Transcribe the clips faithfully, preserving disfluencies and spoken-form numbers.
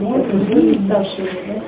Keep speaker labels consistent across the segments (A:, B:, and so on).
A: Можно, люди старшие, да?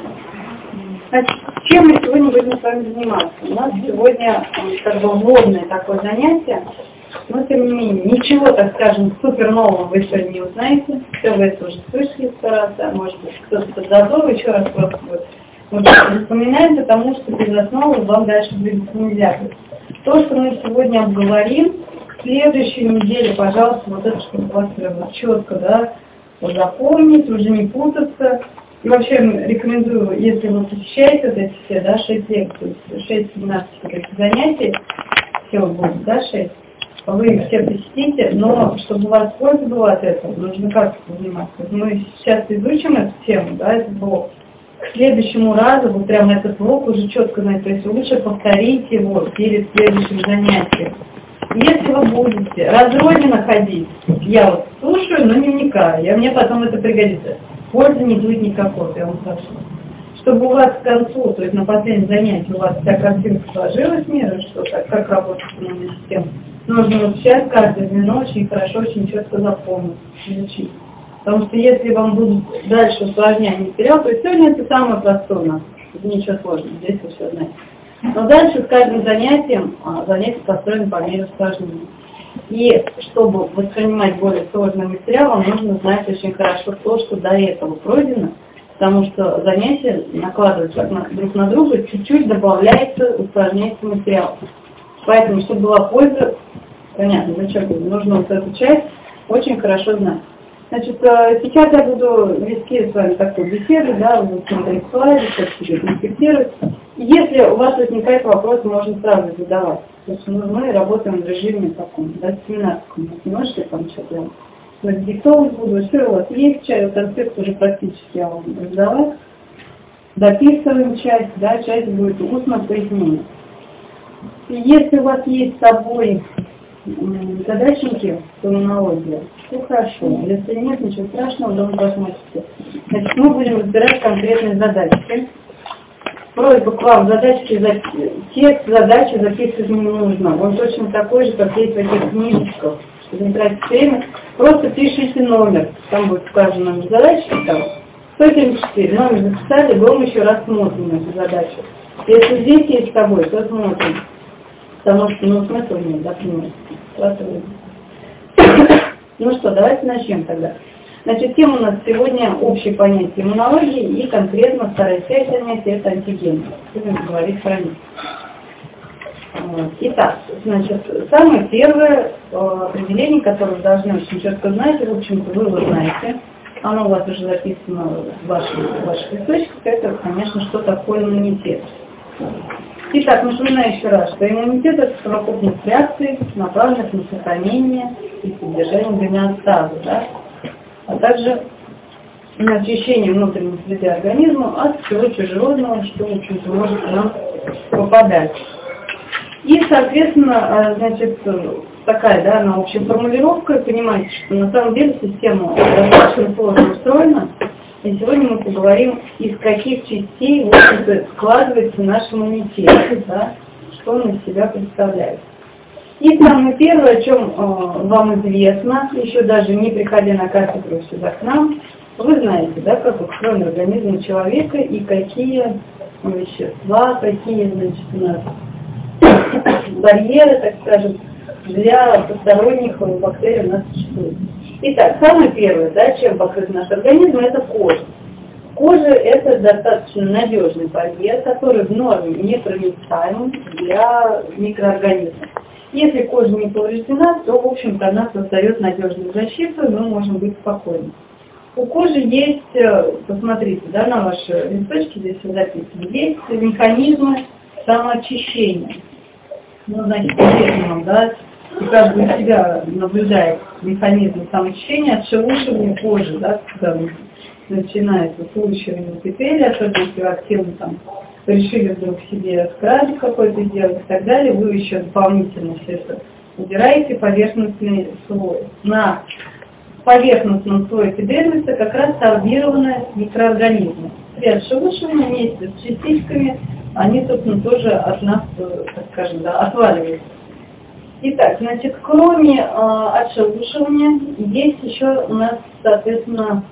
A: Значит, чем мы сегодня будем с вами заниматься? У нас сегодня как бы вводное такое занятие, но тем не менее, ничего, так скажем, супер нового вы сегодня не узнаете. Все вы это уже слышали сто раз, да, может быть, кто-то подзадор, еще раз просто будет. Вот вспоминать, потому что без основы вам дальше двигаться нельзя. То, что мы сегодня обговорим, к следующей неделе, пожалуйста, вот это, чтобы у вас прямо четко, да, запомнить, уже не путаться. И вообще рекомендую, если вы посещаете вот эти все, да, шесть лекций, шесть-семнадцать занятий, всего будет, да, шесть, вы их все посетите, но чтобы у вас польза была от этого, нужно как заниматься. Мы сейчас изучим эту тему, да, этот блок. К следующему разу, вот прям этот блок уже четко знаете, то есть лучше повторите его перед следующим занятием. Если вы будете разрозненно ходить, я вот слушаю, но не вникаю, я, мне потом это пригодится. Пользы не будет никакой, я вам скажу. Чтобы у вас к концу, то есть на последнем занятии у вас вся картинка сложилась мира, что так, как работает иммунная система, нужно вот сейчас каждое звено очень хорошо, очень четко запомнить, изучить. Потому что если вам будут дальше усложнять материал, то есть сегодня это самое простое у нас, ничего сложного, здесь вы все знаете. Но дальше с каждым занятием, занятие построено по мере усложнения. И чтобы воспринимать более сложный материал, вам нужно знать очень хорошо то, что до этого пройдено, потому что занятия накладываются друг на друга, чуть-чуть добавляется, усложняется материал. Поэтому, чтобы была польза, понятно, зачем нужно вот эту часть очень хорошо знать. Значит, сейчас я буду вести с вами такую беседу, да, вы будете смотреть слайды, что-то себе конспектировать. Если у вас возникает вопрос, можно сразу задавать. Потому что мы работаем в режиме таком, да, семинарском. Немножко там что-то я диктовать буду, все у вас есть, конспект уже практически я вам раздавала. Дописываем часть, да, часть будет устно пояснение. И если у вас есть с собой задачники терминологии, то хорошо. Если нет, ничего страшного, дома посмотрите. Значит, мы будем разбирать конкретные задачки. Просьба к вам, задачки, текст задачи записывать не нужно. Он точно такой же, как есть в этих книжечках. Чтобы не тратить время, просто пишите номер. Там будет сказано номер задачи, там сто семьдесят четыре. Номер записали, дома еще раз смотрим эту задачу. Если здесь есть с тобой, то смотрим. Потому что, ну, смысла нет, да, понимаете? Ну что, давайте начнем тогда. Значит, тема у нас сегодня общее понятие иммунологии и конкретно вторая часть занятия – это антигены. Будем говорить про них. Итак, значит, самое первое определение, которое вы должны очень четко знать, и, в общем-то, вы его знаете, оно у вас уже записано в ваших, в ваших источниках, это, конечно, что такое иммунитет. Итак, напоминаю еще раз, что иммунитет – это совокупность реакций, направленных на сохранение и содержание гомеостаза, да? А также на очищение внутренней среды организма от всего чужеродного, что, в общем-то, может к нам попадать. И, соответственно, значит, такая, да, она общая формулировка, понимаете, что на самом деле система достаточно сложно устроена. И сегодня мы поговорим, из каких частей, в общем-то, складывается наш иммунитет, да, что он из себя представляет. И самое первое, о чем э, вам известно, еще даже не приходя на кафедру сюда к нам, вы знаете, да, как устроен организм человека и какие вещества, какие, значит, у нас барьеры, так скажем, для посторонних бактерий у нас существуют. Итак, самое первое, да, чем покрыт наш организм, это кожа. Кожа – это достаточно надежный барьер, который в норме непроницаем для микроорганизмов. Если кожа не повреждена, то, в общем-то, она создает надежную защиту, и мы можем быть спокойны. У кожи есть, посмотрите, да, на ваши листочки, здесь записано, есть механизмы самоочищения. Ну, значит, интересно вам, да, и каждый у себя наблюдает механизм самоочищения, отшелушивания кожи, да, когда начинается слушивание эпителия, особенно если вы активно там решили вдруг себе скрабик какой-то сделать и так далее, вы еще дополнительно все это убираете поверхностный слой. На поверхностном слое эпидермиса как раз сорбированы микроорганизмы. При отшелушивании вместе с частичками они, собственно, тоже от нас, так скажем, да, отваливаются. Итак, значит, кроме э, отшелушивания есть еще у нас, соответственно,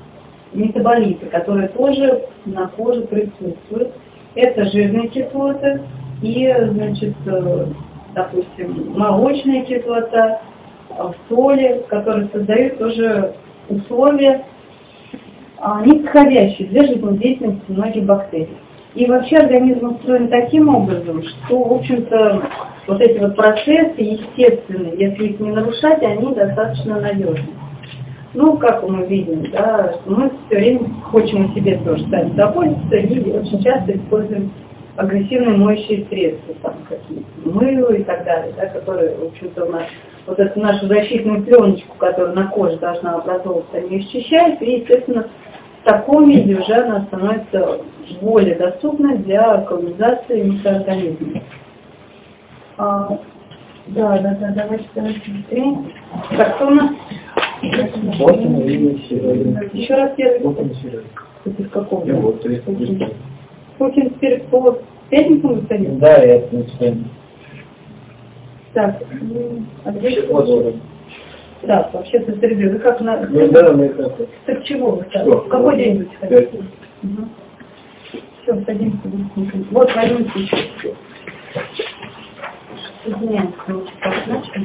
A: метаболиты, которые тоже на коже присутствуют. Это жирные кислоты и, значит, допустим, молочная кислота, соли, которые создают тоже условия нисходящие для жизнедеятельности многих бактерий. И вообще организм устроен таким образом, что, в общем-то, вот эти вот процессы естественные, если их не нарушать, они достаточно надежны. Ну, как мы видим, да, мы все время хотим себе тоже сами заботиться и очень часто используем агрессивные моющие средства, там какие-то мыло и так далее, да, которые, в общем-то, у нас вот эту нашу защитную пленочку, которая на коже должна образовываться, они исчищают, и, естественно, в таком виде уже она становится более доступной для колонизации микроорганизмов. А, да, да, да, давайте, давайте быстрее. Так, что у нас? Еще раз первый. Это из какого? Путин теперь по пятницам выходил?
B: Да, я это.
A: Так, а где? Да, вообще-то среды. Вы как на...
B: Ну да, мы как.
A: Так чего вы там? В какой день будете ходить? Угу. Все, садимся. Вот, возьмите еще. Извиняюсь, мы так начали.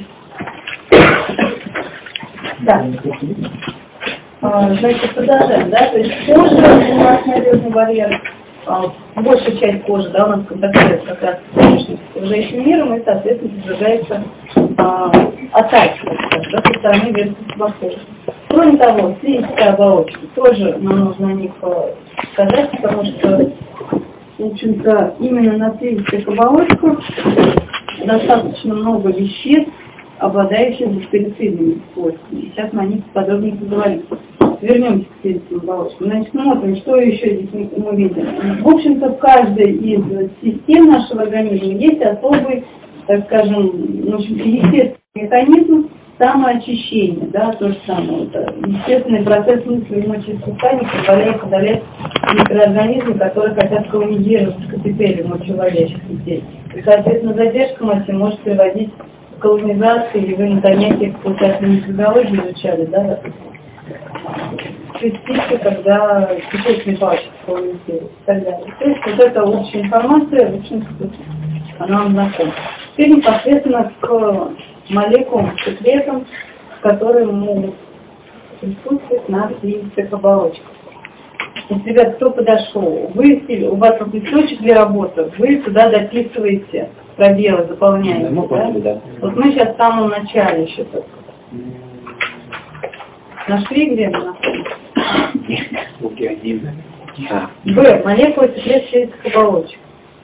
A: Да. А, значит, продолжаем, да? То есть кожа у нас надежный барьер. А, большая часть кожи, да, у нас контактирует как раз с внешним окружающим миром, и, соответственно, подвергается а, атаке, да, со стороны верхних бактерий. Кроме того, слизистые оболочки, тоже нам нужно о них сказать, потому что, в общем-то, именно на слизистых оболочках достаточно много веществ, обладающих бактерицидными свойствами. Сейчас мы о них подробнее поговорим. Вернемся к слизистым оболочкам. Значит, смотрим, что еще здесь мы видим. В общем-то, в каждой из систем нашего организма есть особый, так скажем, ну, естественный механизм самоочищения. Да, то же самое. Это естественный процесс мысли мочеиспускания позволяет удалять микроорганизмы, которые хотят колонизировать к эпителию мочевыводящих путей. И, соответственно, задержка мочи может приводить к колонизации, или вы на занятиях по микробиологии изучали, да, частицы, когда кишечный палочек колонизирует и так далее. То есть вот эта общая информация, в общем-то, она нам знакома. Теперь непосредственно к молекулам, секретам, которые могут присутствовать на слизистых оболочках. Если, ребят, кто подошел, вы, у вас листочек для работы, вы туда дописываете пробелы, заполняете, да? Да? Да. Вот мы сейчас в самом начале еще только. Нашли, где мы находимся? Б. Молекула секрет слизистых оболочек.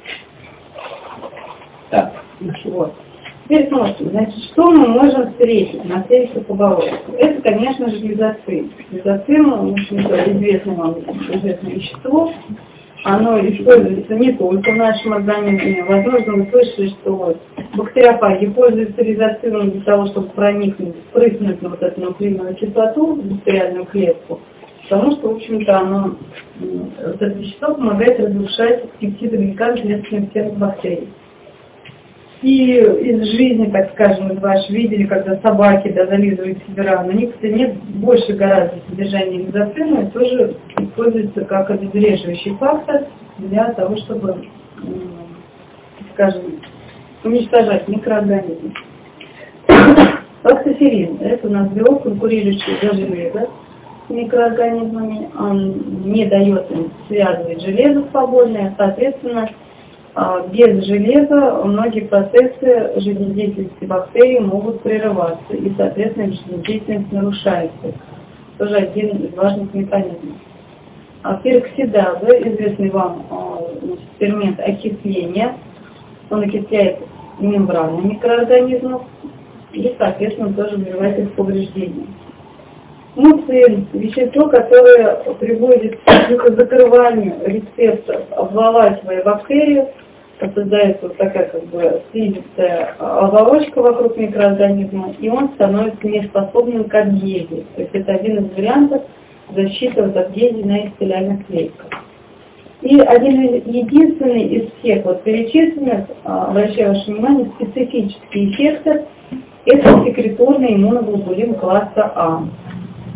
A: Так. Вот. Теперь смотрим, значит, что мы можем встретить на слизистых оболочках? Это, конечно же, глизоцим. Глизоцим, в общем-то, известное вам известное вещество. Оно используется не только в нашем организме. Возможно, вы слышали, что бактериофаги пользуются глизоцимом для того, чтобы проникнуть, впрыснуть на вот эту нуклеиновую кислоту в бактериальную клетку. Потому что, в общем-то, оно, вот это вещество помогает разрушать пептидогликан клеточных стенок бактерий. И из жизни, так скажем, вы ваши видели, когда собаки, да, зализывают себе раны, у них нет больше гораздо содержания глизоцима, и тоже используется как обезвреживающий фактор для того, чтобы, скажем, уничтожать микроорганизмы. Лактоферин – это у нас белок, конкурирующий за железо с микроорганизмами, он не дает им связывать железо свободное, соответственно, без железа многие процессы жизнедеятельности бактерий могут прерываться, и, соответственно, жизнедеятельность нарушается. Тоже один из важных механизмов. А пероксидаза, известный вам фермент окисления, он окисляет мембраны микроорганизмов и, соответственно, тоже вызывает их повреждения. Муцин – вещество, которое приводит к закрыванию рецепторов, обволакивая бактерию, создается вот такая как бы слизистая оболочка вокруг микроорганизма, и он становится неспособным к адгезии. То есть это один из вариантов защиты от адгезии на эпителиальных клетках. И один единственный из всех вот перечисленных, обращаю ваше внимание, специфический эффектор – это секреторный иммуноглобулин класса А.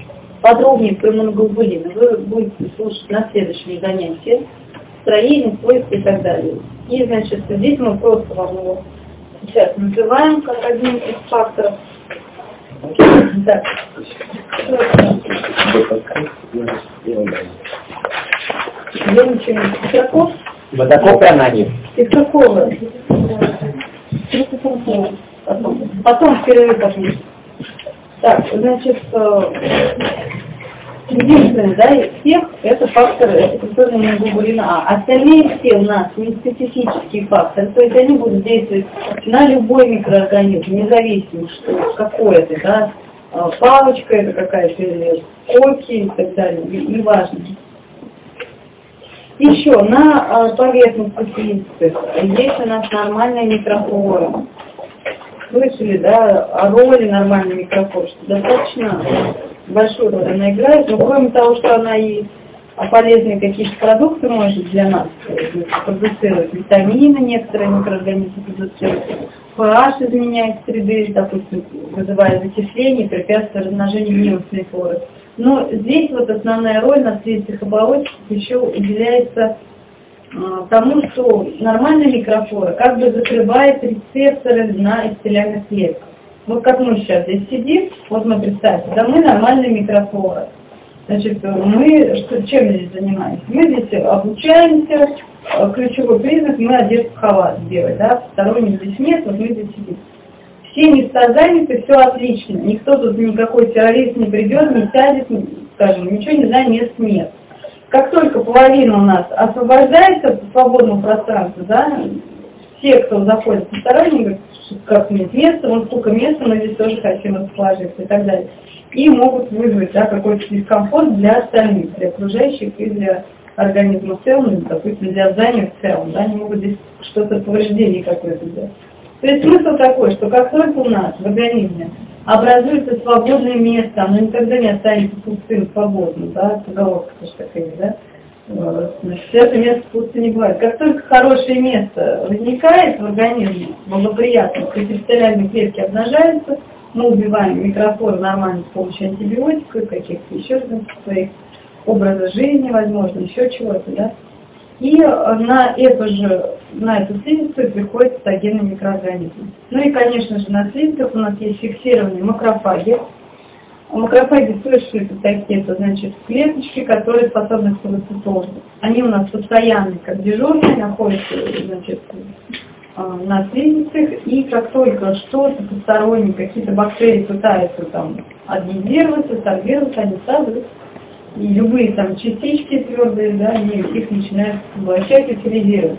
A: подробнее про иммуноглобулины вы будете слушать на следующем занятии. Строение, свойства и так далее. И, значит, здесь мы просто вам его сейчас называем как один из факторов. Так. Я ничего не Петраков.
B: Батаков и аноним.
A: Из какого? Потом, потом впервые посмотрим. Так, значит, единственное, да, из всех это факторы секреторной иммуноглобулина А. Остальные все у нас не специфические факторы, то есть они будут действовать на любой микроорганизм, независимо, что какой это, да, палочка это какая-то или коки и так далее, неважно. Еще на поверхности слизистых есть у нас нормальная микрофлора. Слышали, да, о роли нормальной микрофлоры, что достаточно большую роль она играет, но кроме того, что она и полезные какие-то продукты может для нас продуцировать, витамины некоторые микроорганизмы продуцируют, pH изменяет среды, допустим, вызывая закисление, препятствуя размножению вирусной флоры. Но здесь вот основная роль на слизистых оболочках еще уделяется тому, что нормальная микрофлора как бы закрывает рецепторы на эпителиальных клетках. Вот как мы сейчас здесь сидим, вот мы представьте, да, мы нормальная микрофлора. Значит, мы что, чем здесь занимаемся? Мы здесь обучаемся, ключевой признак, мы одежду халат сделать, да, посторонних здесь нет, вот мы здесь сидим. Все места заняты, все отлично, никто тут никакой террорист не придет, не сядет, скажем, ничего не знаю, мест нет. Как только половина у нас освобождается от свободного пространства, да, все, кто заходит посторонние, говорят, как нет места, вот сколько места, мы здесь тоже хотим расположиться и так далее. И могут вызвать, да, какой-то дискомфорт для остальных, для окружающих и для организма в целом, допустим, для здания в целом, да, они могут здесь что-то, повреждение какое-то сделать. То есть смысл такой, что как только у нас в организме образуется свободное место, оно никогда не останется пустым, свободным, да, поговорка тоже такая, да, значит, это место пусто не бывает. Как только хорошее место возникает в организме, благоприятно, эпителиальные клетки обнажаются, мы убиваем микрофлору нормально с помощью антибиотиков, каких-то еще своих образа жизни, возможно, еще чего-то, да. И на эту же, на эту слизистую приходят патогенные микроорганизмы. Ну и, конечно же, на слизистых у нас есть фиксированные макрофаги. Макрофаги, слышали, это такие, это значит клеточки, которые способны к фагоцитозу. Они у нас постоянные, как дежурные, находятся, значит, на слизистых, и как только что-то постороннее, какие-то бактерии пытаются там адгезироваться, сорбироваться, они сразу, и любые там частички твердые, да, они их начинают поглощать и утилизировать.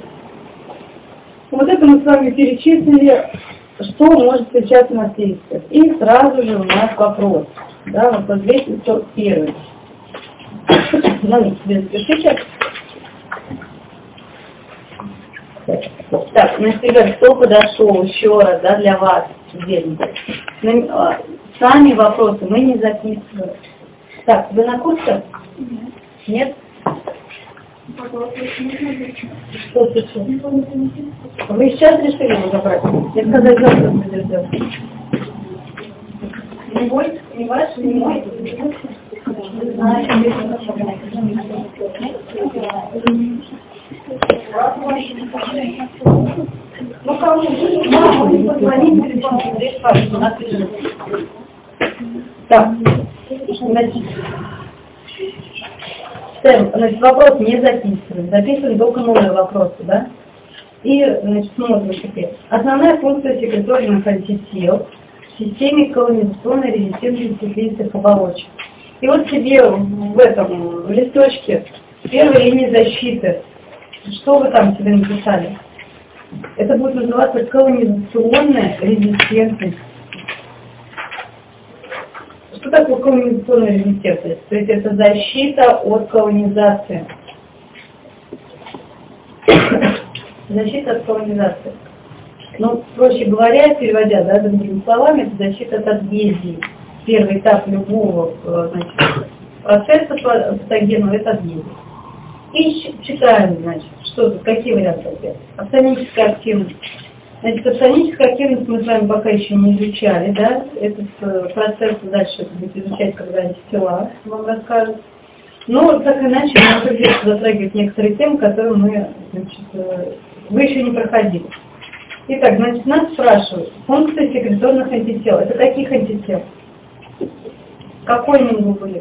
A: Вот это мы с вами перечислили, что может встречаться на слизистых. И сразу же у нас вопрос, да, вопрос двести сорок один. Надо себе запишите. Так, значит, ребят, кто подошел еще раз, да, для вас, сами вопросы мы не записываем. Так, вы на курсе? Нет. Нет? Что случилось? Вы сейчас решили его забрать? Я сказать, завтра будет сделать. Не мой, не ваш, не мой. Ну, кому маму не позвонить, здесь папа, так, значит, Сэм, значит, вопрос не записываем, записываем только новые вопросы, да? И, значит, смотрим теперь. Основная функция секреторных антител в системе колонизационной резистентности слизистых оболочек. И вот себе в этом в листочке первой линии защиты, что вы там себе написали? Это будет называться колонизационная резистентность. Что такое колонизационная резистентность? То есть это защита от колонизации. Защита от колонизации. Ну, проще говоря, переводя, да, другими словами, это защита от адгезии. Первый этап любого, значит, процесса патогенного – это адгезия. И читаем, значит, что тут, какие варианты ответа. Автомическая активность. Значит, автоническую активность мы с вами пока еще не изучали, да? Этот процесс дальше будет изучать, когда антитела вам расскажут. Но так или иначе, нам придется затрагивать некоторые темы, которые мы, значит, вы еще не проходили. Итак, значит, нас спрашивают, функции секреторных антител. Это каких антител? Какой иммуноглобулин?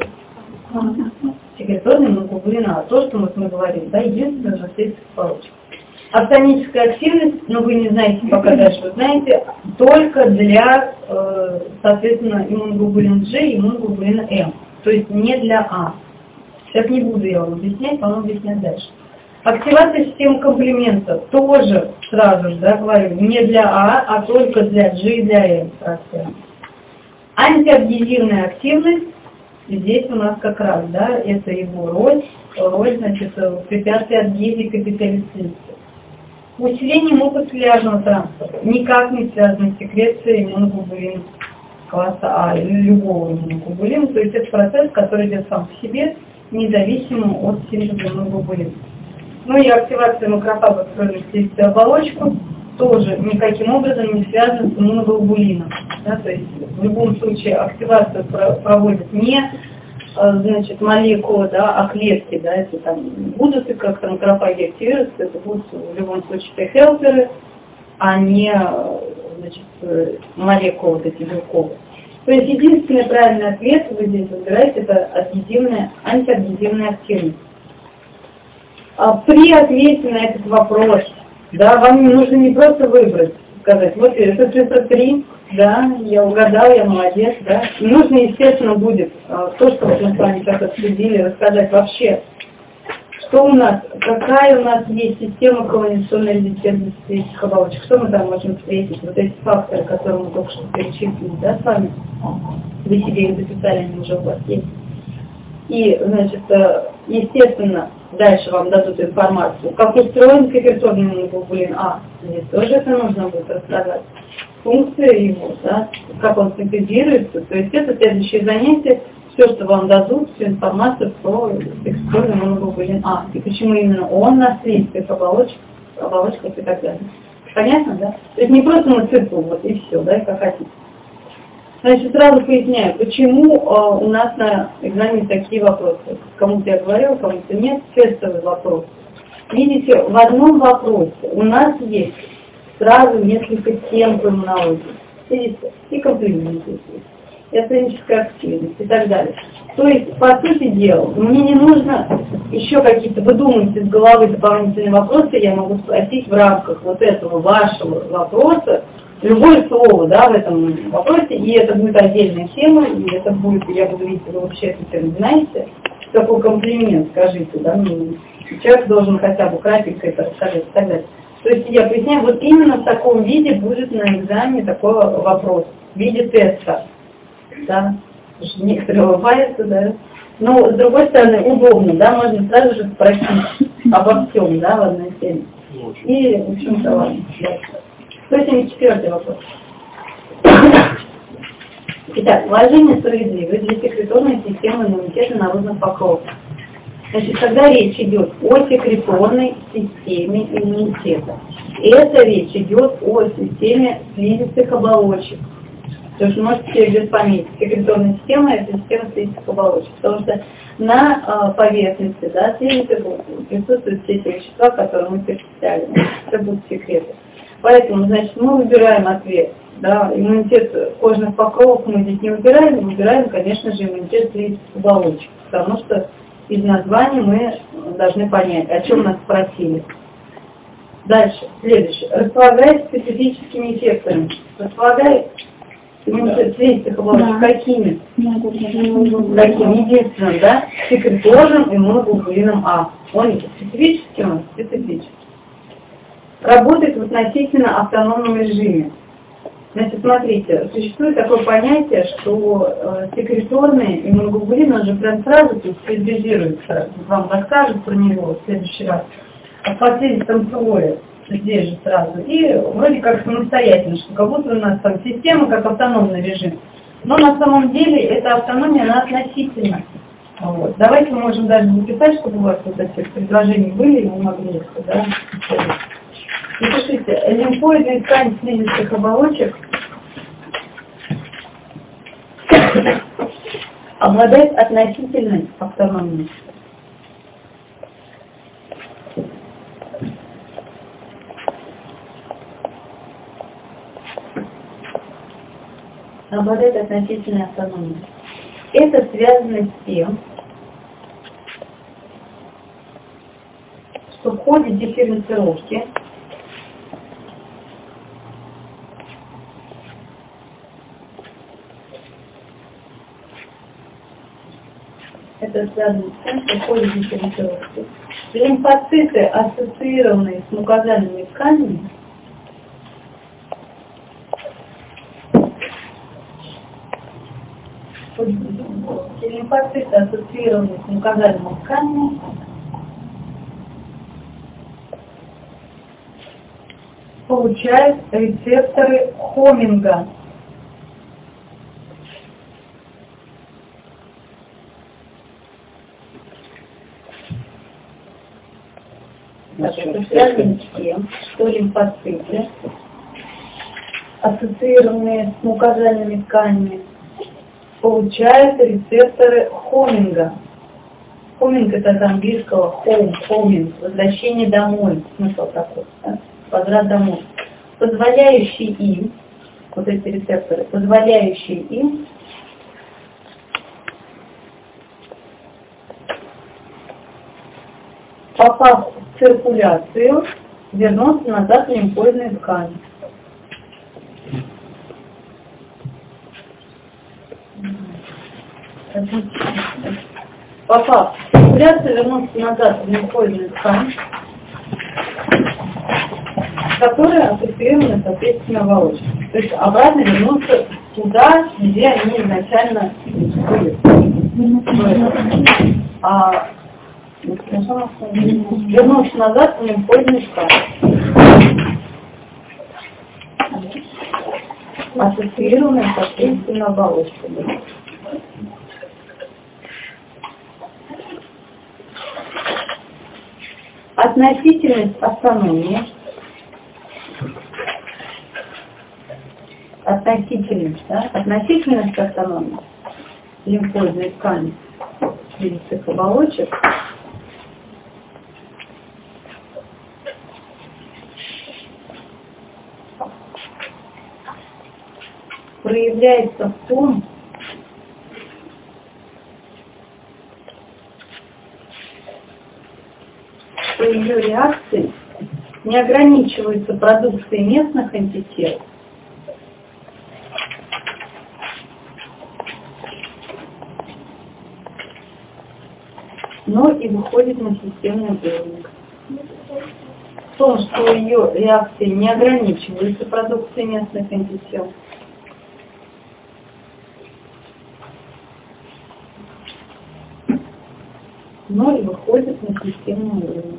A: Секреторный иммуноглобулин А. То, что вот мы говорим, да, единственное, что есть оболочка. Автоническая активность, ну вы не знаете пока дальше, вы знаете, только для, э, соответственно, иммуноглобулина G и иммуноглобулина М. То есть не для А. Сейчас не буду я вам объяснять, вам объяснять дальше. Активация системы комплемента тоже сразу же, да, говорю, не для А, а только для G и для М. Антиадгезивная активность, здесь у нас как раз, да, это его роль, роль, значит, препятствие адгезии капиталистической. Усиление мукоцеллюлярного транспорта никак не связано с секрецией иммуноглобулина класса А или любого иммуноглобулина, то есть это процесс, который идет сам по себе, независимо от синтеза иммуноглобулина. Ну и активация макрофагов в оболочку тоже никаким образом не связана с иммуноглобулином. Да, то есть в любом случае активацию проводят не, значит, молекулы, да, а клетки, да, это там будут и как-то макрофаги активируются, это будут в любом случае Т-хелперы, а не, значит, молекулы вот эти белковые. То есть единственный правильный ответ вы здесь выбираете, это адгезивная, антиадгезивная активность. А при ответе на этот вопрос, да, вам нужно не просто выбрать, сказать, вот это цифра три, да, я угадал, я молодец, да. И нужно, естественно, будет то, что вот мы с вами сейчас обсудили, рассказать вообще, что у нас, какая у нас есть система колонизационной резистентности этих оболочек, что мы там можем встретить, вот эти факторы, которые мы только что перечислили, да, с вами, вы себе их записали, они уже у вас есть. И, значит, естественно, дальше вам дадут информацию, как устроен секреторный иммуноглобулин А, здесь тоже это нужно будет рассказать, функция его, да, как он синтезируется, то есть это следующее занятие, все, что вам дадут, всю информацию про секреторный иммуноглобулин А, и почему именно он на слизистых оболочках, оболочках и так далее. Понятно, да? То есть не просто мы цифру, вот и все, да, как хотите. Значит, сразу поясняю, почему э, у нас на экзамене такие вопросы. Кому-то я говорила, кому-то нет, тестовый вопрос. Видите, в одном вопросе у нас есть сразу несколько тем по иммунологии. Видите, и комплементы есть, и астеническая активность и так далее. То есть, по сути дела, мне не нужно еще какие-то выдумывать из головы дополнительные вопросы, я могу спросить в рамках вот этого вашего вопроса, любое слово, да, в этом вопросе, и это будет отдельная тема, и это будет, я буду видеть, вы вообще эту тему знаете, что такое комплимент, скажите, да, ну, человек должен хотя бы кратенько это рассказать и так далее. То есть я поясняю, вот именно в таком виде будет на экзамене такой вопрос, в виде теста, да, некоторые улыбаются, да, но с другой стороны удобно, да, можно сразу же спросить обо всем, да, в одной теме. И, в общем-то, ладно, дальше. сто семьдесят четвёртый вопрос. Итак, вложение справедливое для секреторной системы иммунитета народных покровов. Значит, когда речь идет о секреторной системе иммунитета, это речь идет о системе слизистых оболочек. То есть можете себе без пометить, секреторная система – это система слизистых оболочек, потому что на э, поверхности, да, слизистых присутствуют все эти вещества, которые мы перечисляли, это будут секреты. Поэтому, значит, мы выбираем ответ, да, иммунитет кожных покровов мы здесь не выбираем, мы выбираем, конечно же, иммунитет слизистых оболочек, потому что из названия мы должны понять, о чем нас спросили. Дальше, следующее. Располагает специфическими эффектами. Располагает иммунитет слизистых оболочек. Да. Какими? Какими? Единственным, да, секреторным иммуноглобулином А. Он специфический, он специфический. Работает в относительно автономном режиме. Значит, смотрите, существует такое понятие, что э, секреторный иммуноглобулин, он же прям сразу тут специализируется, вам расскажут про него в следующий раз, а в последнем слое здесь же сразу, и вроде как самостоятельно, что как будто у нас там система как автономный режим. Но на самом деле эта автономия, она относительна. Вот. Давайте мы можем даже записать, чтобы у вас вот эти предложения были, и мы могли их, да, Напишите, лимфоидная ткань слизистых оболочек обладает относительной автономией. Обладает относительной автономией. Это связано с тем, что в ходе дифференцировки это связано с тем, что в ходе дифференцировки лимфоциты, ассоциированные с мукозальными тканями, лимфоциты, ассоциированные с мукозальными тканями, получают рецепторы Хоминга. Это связано с тем, что лимфоциты, ассоциированные с мукозальными тканями, получают рецепторы Хоминга. Хоминг — это от английского home, homing, возвращение домой, смысл такой, да? Возврат домой, позволяющий им, вот эти рецепторы, позволяющие им попав в циркуляцию, вернуться назад в лимфоидные ткани. Попав в циркуляцию, вернуться назад в лимфоидную ткань, которая ассоциирована с ответственной оболочкой. То есть обратно вернуться туда, где они изначально были. А вернуться назад в лимфоидную ткань, ассоциированная с ответственной оболочкой. Относительность автономии. Относительность, да? Относительность автономии лимфоидной ткани слизистых оболочек проявляется в том, что ее реакции не ограничиваются продукцией местных антител, но и выходит на системный уровень. В том, что ее реакции не ограничиваются продукцией местных антител, но и выходит на системный уровень.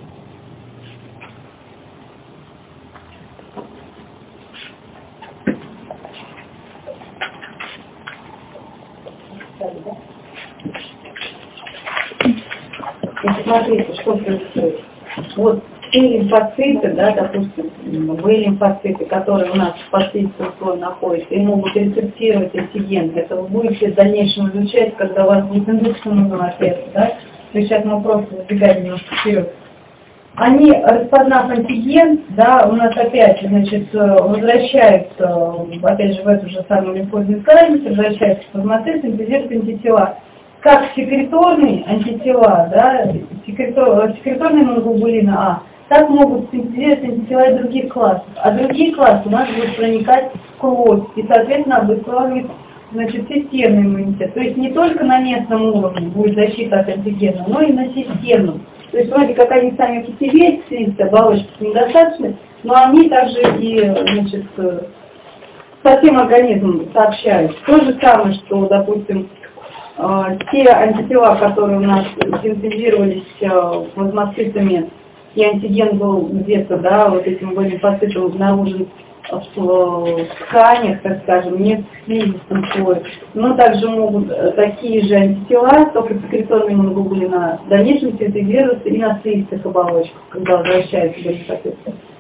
A: Смотрите, что происходит. Вот все лимфоциты, да, допустим, вы лимфоциты, которые у нас в последствии слоя находятся, и могут рецептировать антиген. Это вы будете в дальнейшем изучать, когда у вас будет индукционный ответ, да? То есть сейчас мы просто забегаем немножко вперед. Они, распознав антиген, да, у нас опять, значит, возвращаются, опять же, в эту же самую лимфоидную ткань, возвращаются в плазмоцит, синтезируют антитела. Как секреторные антитела, да, секретор, секреторные иммуноглобулины А, так могут синтезировать антитела и других классов. А другие классы у нас будут проникать в кровь и, соответственно, обуславливать, значит, системный иммунитет. То есть не только на местном уровне будет защита от антигена, но и на системном. То есть вроде как они сами по себе, слизистые оболочки, недостаточны, но они также и, значит, со всем организмом сообщают. То же самое, что, допустим, те антитела, которые у нас синтезировались плазмоцитами, и антиген был где-то, да, вот этим лимфоцитом обнаружен в тканях, так скажем, не в слизистом слое, но также могут такие же антитела, только секреторные иммуноглобулины, в дальнейшем синтезироваться и на слизистых оболочках, когда возвращаются лимфоциты.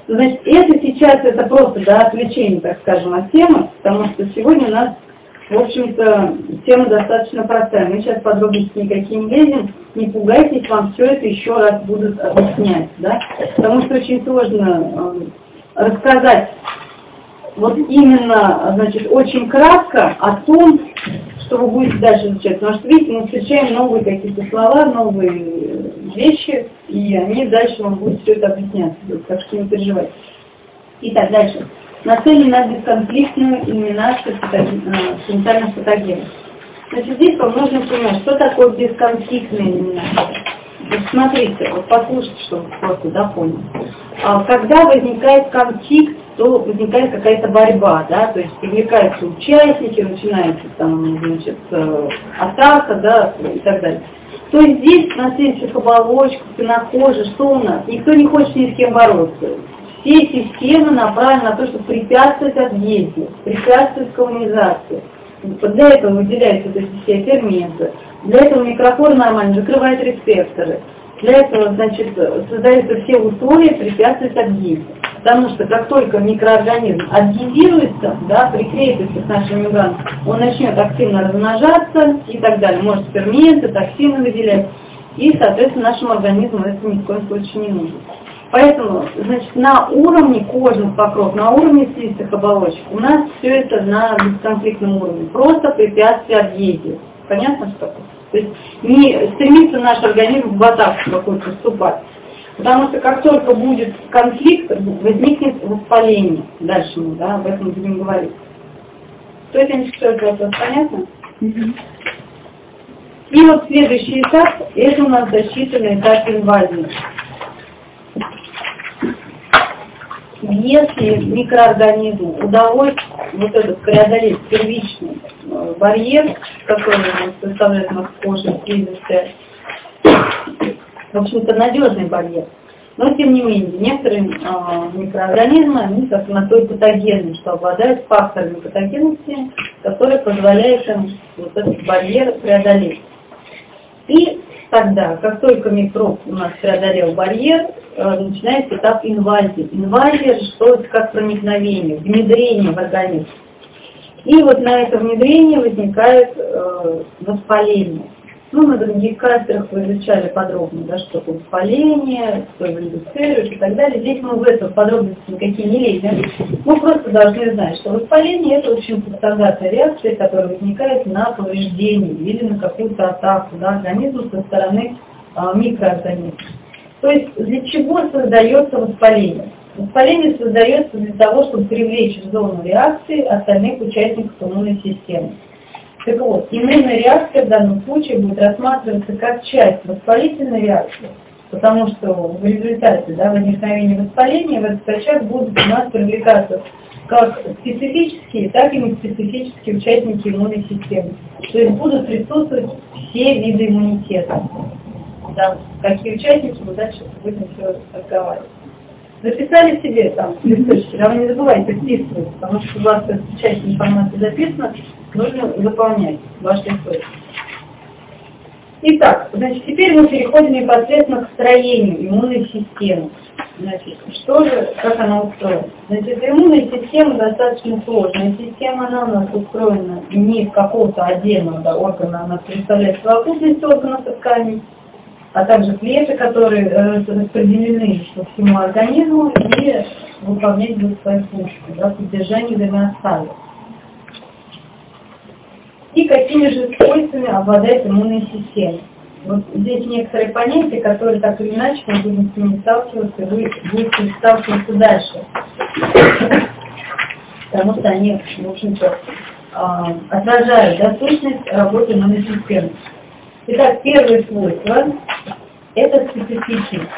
A: Значит, это сейчас, это просто, да, отвлечение, так скажем, от темы, потому что сегодня у нас, в общем-то, тема достаточно простая. Мы сейчас подробности никакие не лезем, не пугайтесь, вам все это еще раз будут объяснять, да, потому что очень сложно э, рассказать вот именно, значит, очень кратко о том, что вы будете дальше изучать. Потому что, видите, мы встречаем новые какие-то слова, новые вещи, и они дальше вам будут все это объясняться. Так что не переживайте. Итак, дальше. Нацелен на бесконфликтную eliminацию потенциальных патогенов. Значит, здесь вам нужно понимать, что такое бесконфликтная элиминация. Вот смотрите, вот послушайте, чтобы просто, да, поняли. Когда возникает конфликт, то возникает какая-то борьба, да, то есть привлекаются участники, начинается там, значит, атака, да, и так далее. То есть здесь на следующих оболочках, на коже, что у нас? Никто не хочет ни с кем бороться. Все системы направлены на то, чтобы препятствовать объезде, препятствовать колонизации. Для этого выделяются вот эти все ферменты. Для этого микрофлора нормально закрывает рецепторы. Для этого, значит, создаются все условия препятствовать объезде. Потому что как только микроорганизм адгезируется, да, прикрепится к нашей мембране, он начнет активно размножаться и так далее. Может ферменты, токсины выделять. И, соответственно, нашему организму это ни в коем случае не нужно. Поэтому, значит, на уровне кожных покров, на уровне слизистых оболочек у нас все это на бесконфликтном уровне. Просто препятствие объезде. Понятно, что такое? То есть не стремится наш организм в атаку какую-то вступать. Потому что как только будет конфликт, возникнет воспаление. Дальше мы, да, об этом будем говорить. То есть, они что это вопрос, понятно? Mm-hmm. И вот следующий этап, это у нас защита на этапе инвазии. Если микроорганизму удалось вот этот преодолеть первичный барьер, который представляет нас кожа, слизистая, в общем-то, надежный барьер. Но, тем не менее, некоторые э, микроорганизмы, они как на той патогенны, что обладают факторами патогенности, которые позволяют им вот этот барьер преодолеть. И тогда, как только микроб у нас преодолел барьер, э, начинается этап инвазии. Инвазия, что это как проникновение, внедрение в организм. И вот на это внедрение возникает э, воспаление. Ну, на других кафедрах вы изучали подробно, да, что такое воспаление, что его индуцирует и так далее. Здесь мы в эту подробности никакие не лезем. Мы просто должны знать, что воспаление – это очень стандартная реакция, которая возникает на повреждение или на какую-то атаку, да, организма со стороны а, микроорганизма. То есть для чего создается воспаление? Воспаление создается для того, чтобы привлечь в зону реакции остальных участников иммунной системы. Так вот, иммунная реакция в данном случае будет рассматриваться как часть воспалительной реакции, потому что в результате, да, возникновения воспаления в этот очаг будут у нас привлекаться как специфические, так и неспецифические участники иммунной системы. То есть будут присутствовать все виды иммунитета. Да, какие участники, мы дальше будем все разговаривать. Записали себе там листочки, а вы не забывайте вписывать, потому что у вас эта часть информации записана, нужно заполнять ваш листочек. Итак, значит, теперь мы переходим непосредственно к строению иммунной системы. Значит, что же, как она устроена? Значит, иммунная система достаточно сложная система, она у нас устроена не из какого-то отдельного, да, органа, она представляет совокупность органов и тканей, а также клетки, которые э, распределены по всему организму и выполнять будут свои функции, да, поддержание гомеостаза. И какими же свойствами обладает иммунная система. Вот здесь некоторые понятия, которые так или иначе мы будем с ними сталкиваться, и вы будете сталкиваться дальше. Потому что они, в общем-то, отражают, да, сущность работы иммунной системы. Итак, первое свойство – это специфичность.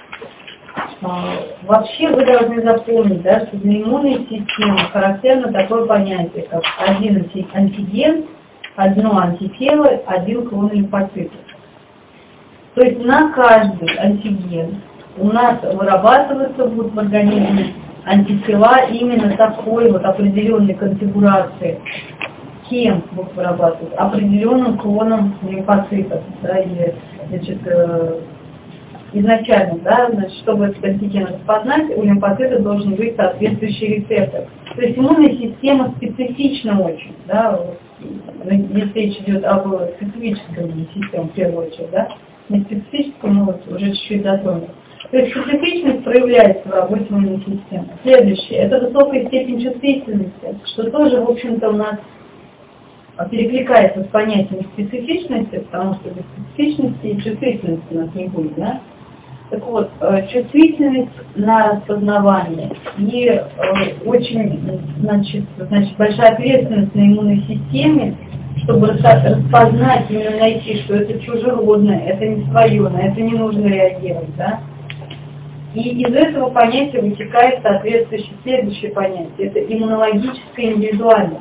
A: Вообще вы должны запомнить, да, что для иммунной системы характерно такое понятие, как один антиген, одно антитело, один клон лимфоцитов. То есть на каждый антиген у нас вырабатываются будут в организме антитела именно такой вот определенной конфигурации. Кем будут вырабатывать? Определенным клоном лимфоцитов, да, или, значит, э, изначально, да, значит, чтобы этот антиген распознать, у лимфоцита должен быть соответствующий рецептор. То есть иммунная система специфична очень, да, если речь идет об специфической иммунной системе в первую очередь, да, не специфической, мы вот уже чуть-чуть затронули. То есть специфичность проявляется в работе иммунной системы. Следующее, это высокая степень чувствительности, что тоже, в общем-то, у нас перекликается с понятием специфичности, потому что без специфичности и чувствительности у нас не будет, да? Так вот, чувствительность на распознавание и э, очень, значит, значит, большая ответственность на иммунной системе, чтобы распознать, именно найти, что это чужеродное, это не свое, на это не нужно реагировать, да? И из этого понятия вытекает соответствующее следующее понятие, это иммунологическая индивидуальность.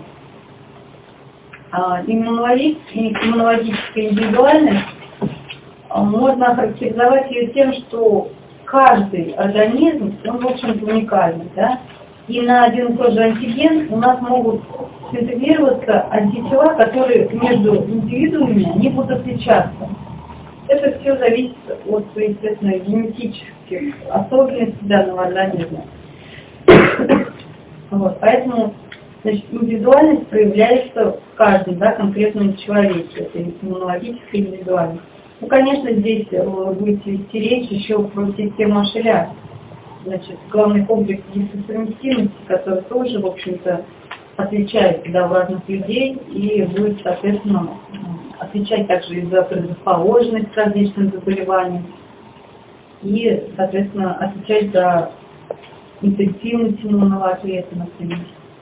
A: Иммунологическая индивидуальность, можно охарактеризовать ее тем, что каждый организм, он, в общем-то, уникальный, да? И на один и тот же антиген у нас могут синтезироваться антитела, которые между индивидуумами, они будут отличаться. Это все зависит от, естественно, генетических особенностей данного организма. Вот, поэтому, значит, индивидуальность проявляется в каждом, да, конкретном человеке. Это иммунологическая индивидуальность. Ну, конечно, здесь будет вести речь еще про систему Ашеля. Значит, главный комплекс гистосовместимости, который тоже, в общем-то, отличается, да, у разных людей и будет, соответственно, отвечать также и за предрасположенность к различным заболеваниям и, соответственно, отвечать за интенсивность иммунного ответа, например.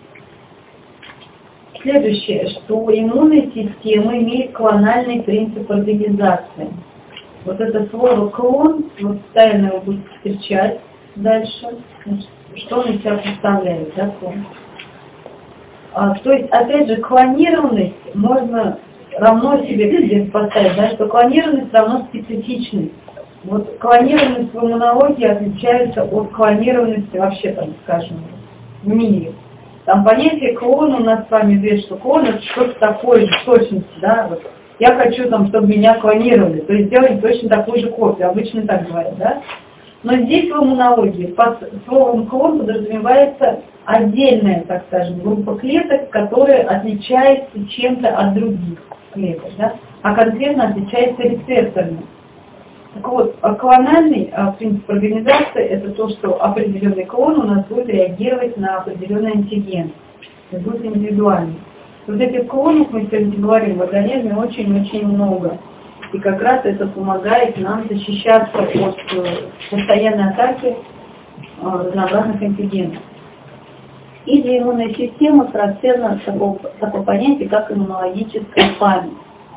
A: Следующее, что иммунная система имеет клональный принцип организации. Вот это слово «клон», вот постоянно его будет встречать дальше, значит, что он из себя представляет, да, клон. А, то есть, опять же, клонированность можно равно себе где-то поставить, да, что клонированность равно специфичность. Вот клонированность в иммунологии отличается от клонированности вообще, там, скажем, в мире. Там понятие клона у нас с вами известно, что клон это что-то такое же в точности, да, вот. Я хочу, там, чтобы меня клонировали, то есть сделать точно такую же копию, обычно так говорят, да. Но здесь в иммунологии под словом клон подразумевается отдельная, так скажем, группа клеток, которая отличается чем-то от других клеток, да, а конкретно отличается рецепторами. Так вот, клональный принцип организации – это то, что определенный клон у нас будет реагировать на определенный антиген. Это будет индивидуальный. Вот этих клонов, мы сегодня говорим, в организме очень-очень много. И как раз это помогает нам защищаться от постоянной атаки разнообразных антигенов. И для иммунной системы характерно такое, такое понятие, как иммунологическая память.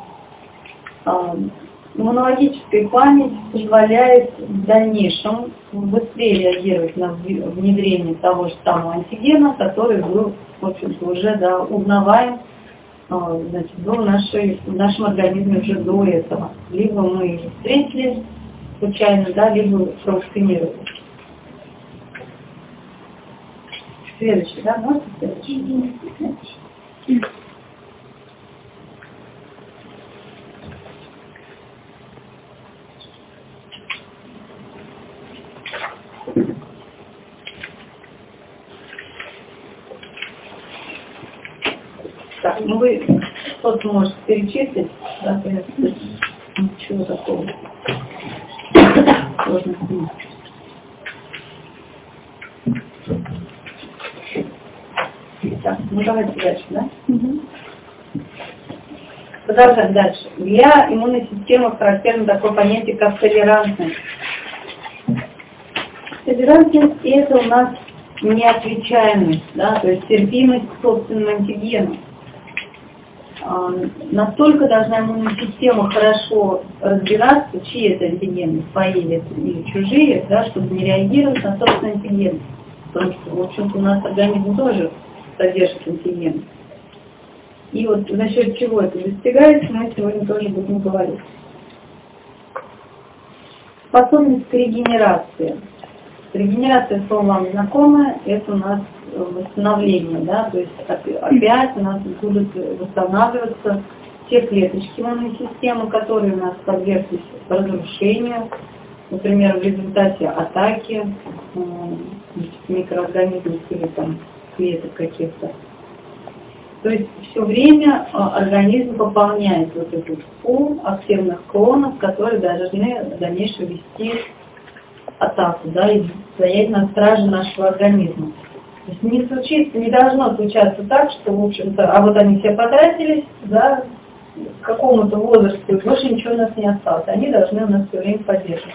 A: Иммунологическая память позволяет в дальнейшем быстрее реагировать на внедрение того же самого антигена, который был, в общем-то, уже, да, узнаваем, значит, был в, нашей, в нашем организме уже до этого. Либо мы его встретили случайно, да, либо провакцинировали. Следующий, да, можно следующий? Так, ну вы что-то можете перечислить, да, ничего такого сложного нет. Так, ну давайте дальше, да? Угу. Продолжаем дальше. Для иммунной системы характерно такое понятие, как толерантность. Толерантность – это у нас неотвечаемость, да, то есть терпимость к собственным антигенам. А, настолько должна иммунная система хорошо разбираться, чьи это антигены, свои или чужие, да, чтобы не реагировать на собственные антигены. Потому что, в общем-то, у нас организм тоже содержит антигены. И вот за счет чего это достигается, мы сегодня тоже будем говорить. Способность к регенерации. Регенерация, слово вам знакомое, это у нас восстановление, да, то есть опять у нас будут восстанавливаться те клеточки иммунной системы, которые у нас подверглись разрушению, например, в результате атаки э, микроорганизмов или там клеток каких-то. То есть все время э, организм пополняет вот этот пул активных клонов, которые должны в дальнейшем вести атаку, да, и стоять на страже нашего организма. То есть не случится, не должно случаться так, что, в общем-то, а вот они все потратились, да, к какому-то возрасту, больше ничего у нас не осталось. Они должны у нас все время поддерживать.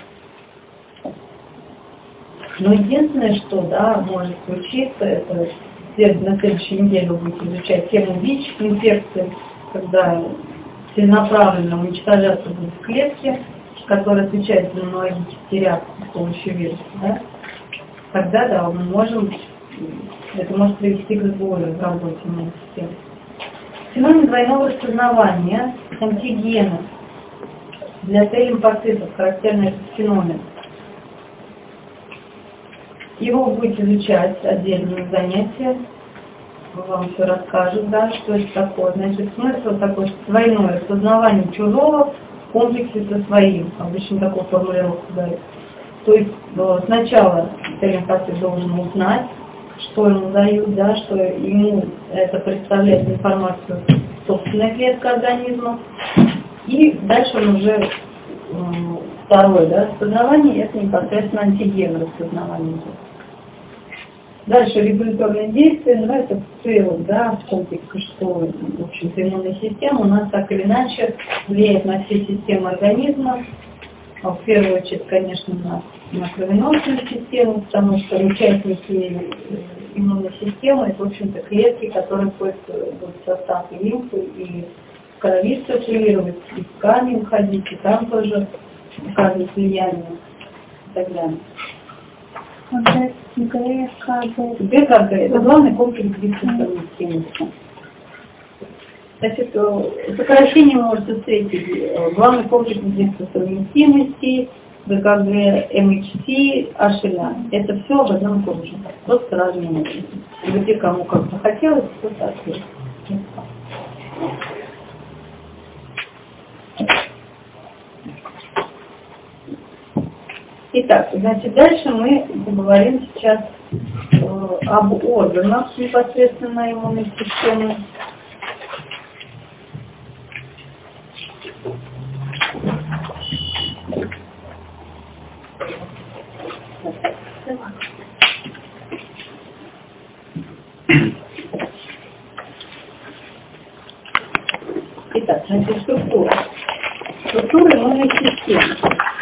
A: Но единственное, что, да, может случиться, это на следующей неделе вы будете изучать тему ВИЧ-инфекции, когда целенаправленно уничтожаться будут клетки, которые отвечают за иммунологические реакции с помощью вируса, да, тогда, да, мы можем, это может привести к сбою в работе иммунной системы. Феномен двойного распознавания антигена для Т-лимфоцитов, характерный этот феномен. Его будете изучать отдельные занятия, вам все расскажут, да, что это такое. Значит, смысл такой, что двойное распознавание чужого в комплексе со своим. Обычно такую формулировку дают. То есть сначала Т-лимфоцит должен узнать, что ему дают, да, что ему это представляет информацию собственная клетка организма. И дальше он уже э, второе, да, распознавание, это непосредственно антиген распознавания. Дальше регуляторные действия, но это в целом, да, в комплексе, что, в общем-то, иммунная система у нас так или иначе влияет на все системы организма. В первую очередь, конечно, на, на кровеносную систему, потому что участники иммунной системы, это, в общем-то, клетки, которые входят в состав и лимфы, и в крови циркулировать, и в ткани уходить, и там тоже оказывать влияние и так далее. ГКГ – это главный комплекс гистосовместимости. Значит, сокращение можете встретить главный комплекс гистосовместимости, ГКГ, МХТ, АШЛА. Это все в одном и том же, просто разные. Где кому как захотелось, кто-то ответил. Итак, значит, дальше мы поговорим сейчас э, об органах непосредственно иммунной системы. Итак, значит, структура. Структура иммунной системы.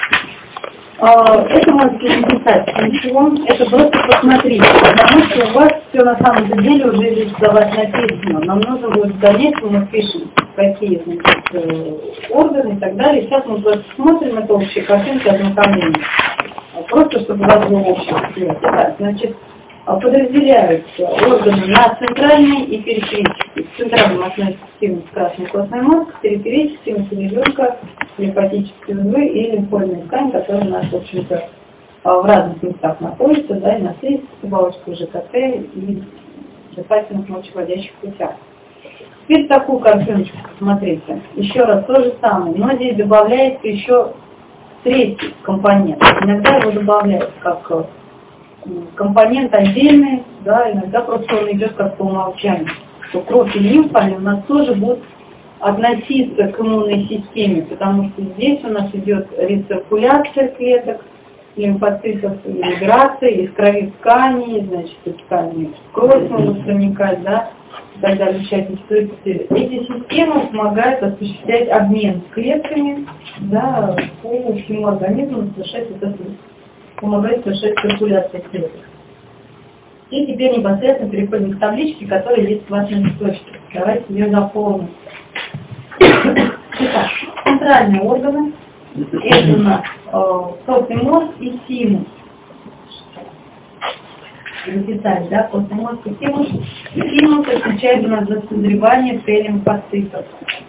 A: Это можете написать ничего, это просто посмотрите, потому что у вас все на самом деле уже здесь за вас написано. Нам нужно будет в дальнейшем, мы пишем, какие, значит, органы и так далее. Сейчас мы просто смотрим это общие картинки ознакомления. Просто чтобы у вас был общий взгляд. Да, значит, подразделяются органы на центральные и периферические. К центральным относится активность красный костный мозг, к периферическим селезенка, лимфатические узлы и лимфоидные ткани, которые у нас, в общем-то, в разных местах находятся, да, и на слизистой оболочке ЖКТ и дыхательных мочеводящих путях. Теперь такую картиночку посмотрите. Еще раз то же самое, но здесь добавляется еще третий компонент. Иногда его добавляют как компонент отдельный, да, иногда просто он идет как по умолчанию, что кровь и лимфа они у нас тоже будут относиться к иммунной системе, потому что здесь у нас идет рециркуляция клеток, лимфоцитов, миграция из крови в ткани, значит, из ткани в кровь могут проникать, да, и так далее. То есть эти системы помогают осуществлять обмен клетками, да, по всему организму, совершать вот это, помогает совершать циркуляцию клеток. И теперь непосредственно переходим к табличке, которая есть у вас на листочке. Давайте ее заполним. Итак, центральные органы. Это у нас э, костный мозг и тимус. Записали, да, костный мозг и тимус. Тимус отвечает у нас за созревание Т-лимфоцитов.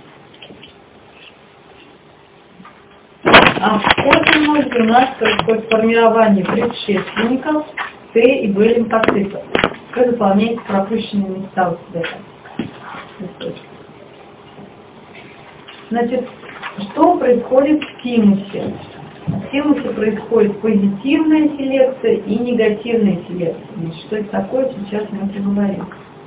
A: А в костном мозге у нас происходит формирование предшественников Т и Б лимфоцитов. Вы заполняете пропущенные места у себя. Значит, что происходит в тимусе? В тимусе происходит позитивная селекция и негативная селекция. Значит, что это такое, сейчас мы поговорим.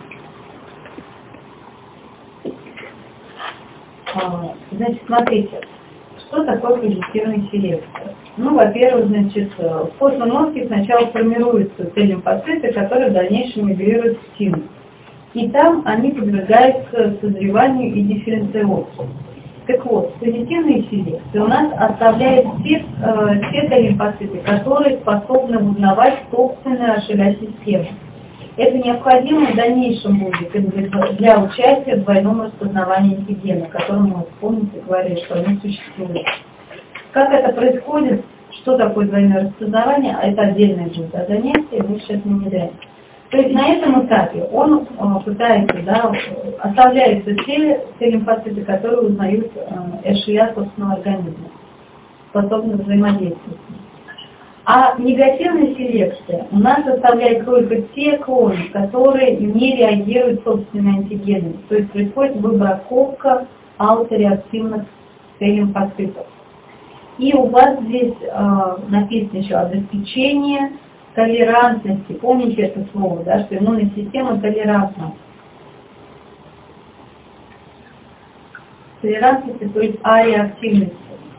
A: Значит, смотрите, что такое позитивная селекция? Ну, во-первых, значит, в костном мозге сначала формируются Т-лимфоциты, которые в дальнейшем мигрируют в тимус. И там они подвергаются созреванию и дифференциации. Так вот, позитивная селекция у нас оставляет те, э, те Т-лимфоциты, которые способны узнавать собственную ошибку системы. Это необходимо в дальнейшем будет для участия в двойном распознавании антигена, о котором мы, помните, говорили, что они существуют. Как это происходит, что такое двойное распознавание, а это отдельное будет да, занятие, мы сейчас не внедряем. То есть на этом этапе он э, пытается, да, оставляются те, те лимфоциты, которые узнают э, ЭШИА собственного организма, способны взаимодействовать. А негативная селекция у нас оставляет только те клоны, которые не реагируют собственными антигенами. То есть происходит выбраковка аутореактивных Т-лимфоцитов. И у вас здесь э, написано еще обеспечение толерантности. Помните это слово, да, что иммунная система толерантна. Толерантности, то есть ареактивности.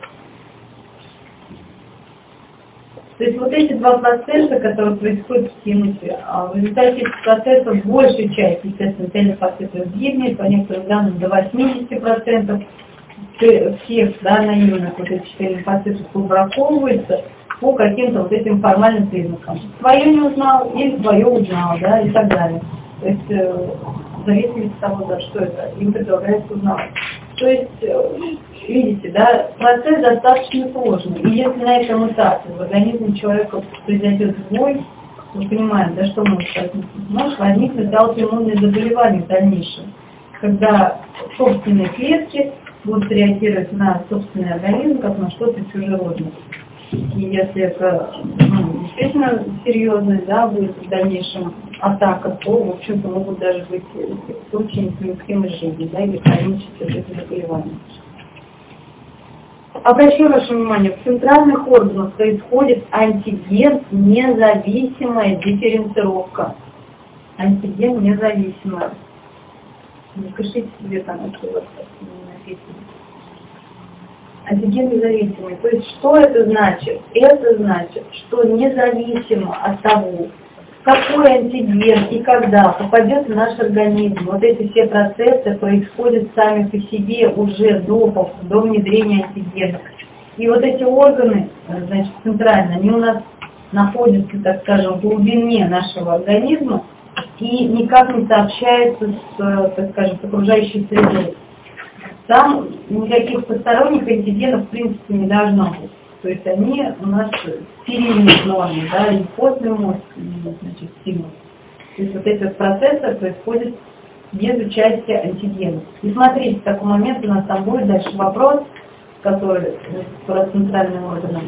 A: То есть вот эти два процесса, которые происходят в тимусе, в результате этих процессов большая часть, естественно, Т-лимфоцитов гибнет, по некоторым данным до восьмидесяти процентов всех да, наивных вот этих Т-лимфоцитов выбраковывается по каким-то вот этим формальным признакам. Свое не узнал или свое узнал, да, и так далее. То есть э, в зависимости от того, да, что это, им предлагается узнавать. То есть, э, видите, да, процесс достаточно сложный. И если на этом этапе в организме человека произойдет сбой, мы понимаем, да, что может возникнуть? Может возникнуть аутоиммунное заболевание в дальнейшем, когда собственные клетки будут реагировать на собственный организм, как на что-то чужеродное. И если это ну, действительно серьезная, да, будет в дальнейшем атака, то, в общем-то, могут даже быть случаи несовместимой жизни, да, или хронические заболевания. Обращаю ваше внимание, в центральных органах происходит антиген независимая дифференцировка. Антиген независимая. Напишите себе там, если у вас написано. Антиген независимый. То есть что это значит? Это значит, что независимо от того, какой антиген и когда попадет в наш организм, вот эти все процессы происходят сами по себе уже до, до внедрения антигенов. И вот эти органы, значит, центрально, они у нас находятся, так скажем, в глубине нашего организма и никак не сообщаются с, так скажем, с окружающей средой. Там никаких посторонних антигенов в принципе не должно быть. То есть они у нас стерильные нормы, да, и костный мозг, и, значит, стимул. То есть вот эти процессы происходят без участия антигенов. И смотрите, в такой момент у нас там будет дальше вопрос, который про центральные органы.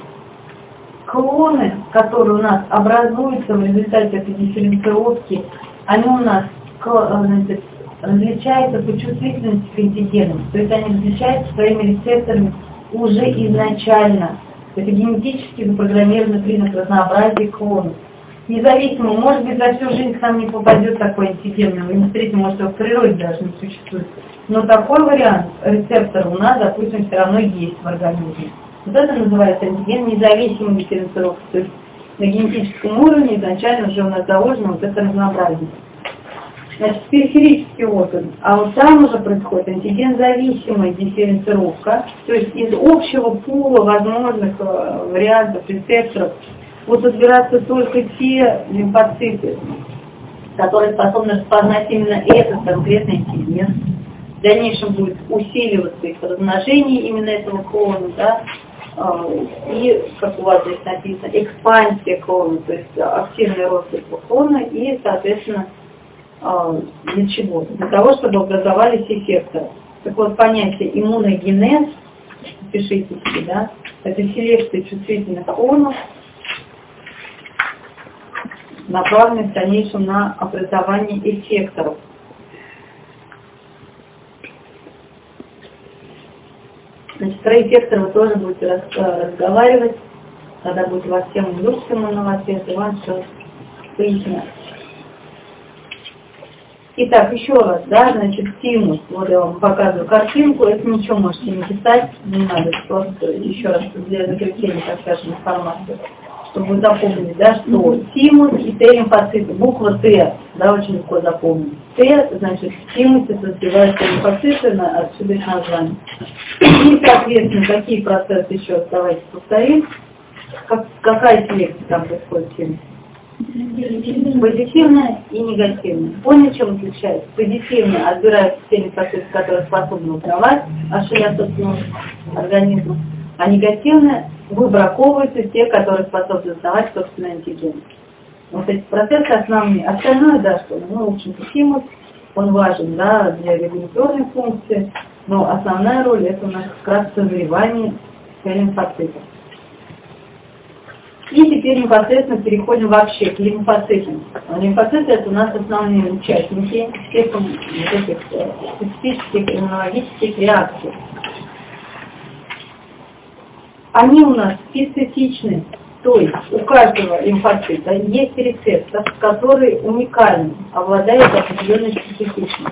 A: Клоны, которые у нас образуются в результате этой дифференцировки, они у нас, значит, различаются по чувствительности к антигенам. То есть они различаются своими рецепторами уже изначально. Это генетически запрограммированный признак разнообразия клонов. Независимо, может быть, за всю жизнь к нам не попадет такой антиген, вы не встретите, может, его в природе даже не существует. Но такой вариант рецептора у нас, допустим, все равно есть в организме. Вот это называется антиген независимой дифференцировки. То есть на генетическом уровне изначально уже у нас заложено вот это разнообразие. Значит, периферический орган, а вот там уже происходит антиген-зависимая дифференцировка, то есть из общего пула возможных э, вариантов рецепторов будут отбираться только те лимфоциты, которые способны распознать именно этот конкретный антиген. В дальнейшем будет усиливаться их размножение именно этого клона, да, э, и, как у вас здесь написано, экспансия клона, то есть активный рост этого клона и, соответственно, для чего? Для того, чтобы образовались эффекторы. Так вот, понятие иммуногенез, пишите себе, да, это селекция чувствительных клонов, направленная в дальнейшем на образование эффекторов. Значит, Про эффектор вы тоже будете рас, разговаривать, когда будете вас всем индукцию на ответ, и вам все пояснят. Итак, еще раз, да, значит, стимус, вот я вам показываю картинку, это ничего можете не писать, не надо, просто еще раз для закрепления, так скажем, информации, чтобы вы запомнили, да, что стимус и Т-лимфоциты, буква Т, да, очень легко запомнить. Т, значит, в стимусе созревают лимфоциты, отсюда их название. И, соответственно, какие процессы еще раз, давайте повторим, как, какая селекция там происходит в стимусе? Позитивная и негативная. Поняли, чем отличается? Позитивная отбирают те лимфоциты, которые способны узнавать ошибки собственного организма, а негативная выбраковываются те, которые способны узнавать собственный антиген. Вот эти процессы основные. Остальное, да, что, ну, в общем-то, стимус, он важен, да, для регуляторной функции, но основная роль это у нас как раз созревание лимфоцитов. И теперь непосредственно переходим вообще к лимфоцитам. Лимфоциты это у нас основные участники всех вот этих специфических иммунологических реакций. Они у нас специфичны, то есть у каждого лимфоцита есть рецептор, который уникальный, обладает определенной специфичностью.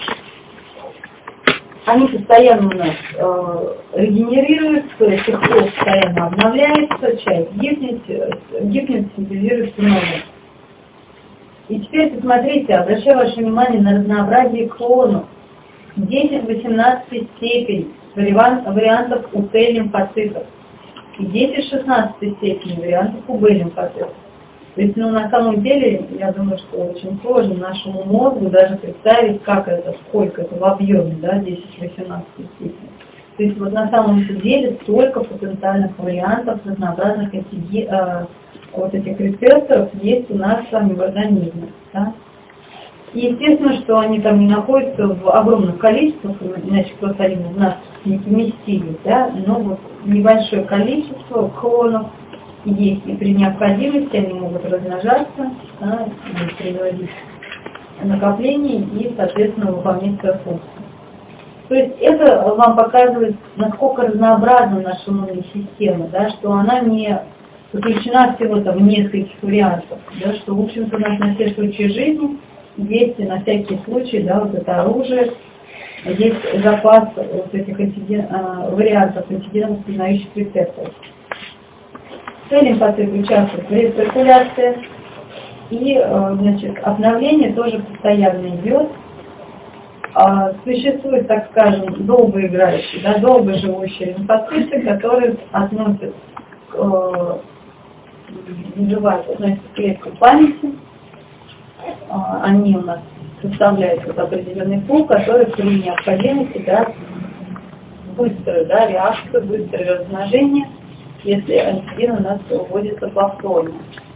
A: Они постоянно у нас э, регенерируются, тепло постоянно обновляется, часть гибнет, гибнет, синтезируется новое. И теперь посмотрите, обращаю ваше внимание на разнообразие клонов. десять-восемнадцать степень вариантов у Т-лимфоцитов и десять-шестнадцать степени вариантов у Б-лимфоцитов. То есть, ну, на самом деле, я думаю, что очень сложно нашему мозгу даже представить, как это, сколько это в объеме, да, десять-восемнадцать степени. То есть, вот на самом деле, столько потенциальных вариантов разнообразных этих, э, вот этих рецепторов есть у нас с вами в организме, да. И естественно, что они там не находятся в огромных количествах, иначе просто они в нас не поместились, да, но вот небольшое количество клонов есть, и при необходимости они могут размножаться, да, приводить накопление и, соответственно, выполнять свою функцию. То есть это вам показывает, насколько разнообразна наша иммунная система, да, что она не заключена всего-то в нескольких вариантах, да, что, в общем-то, у нас на все случаи жизни есть на всякий случай, да, вот это оружие, есть запас вот этих антиген, э, вариантов антигенов, признающих рецепторов. Т-лимфоциты участвуют в рециркуляции, и, значит, обновление тоже постоянно идет. Существуют, так скажем, долгоиграющие, да, долгоживущие лимфоциты, которые относят к, выживают, относятся к клетке памяти. Они у нас составляют вот определенный пул, который при необходимости даст быструю, да, реакцию, быстрое размножение, если антиген у нас вводится повторно.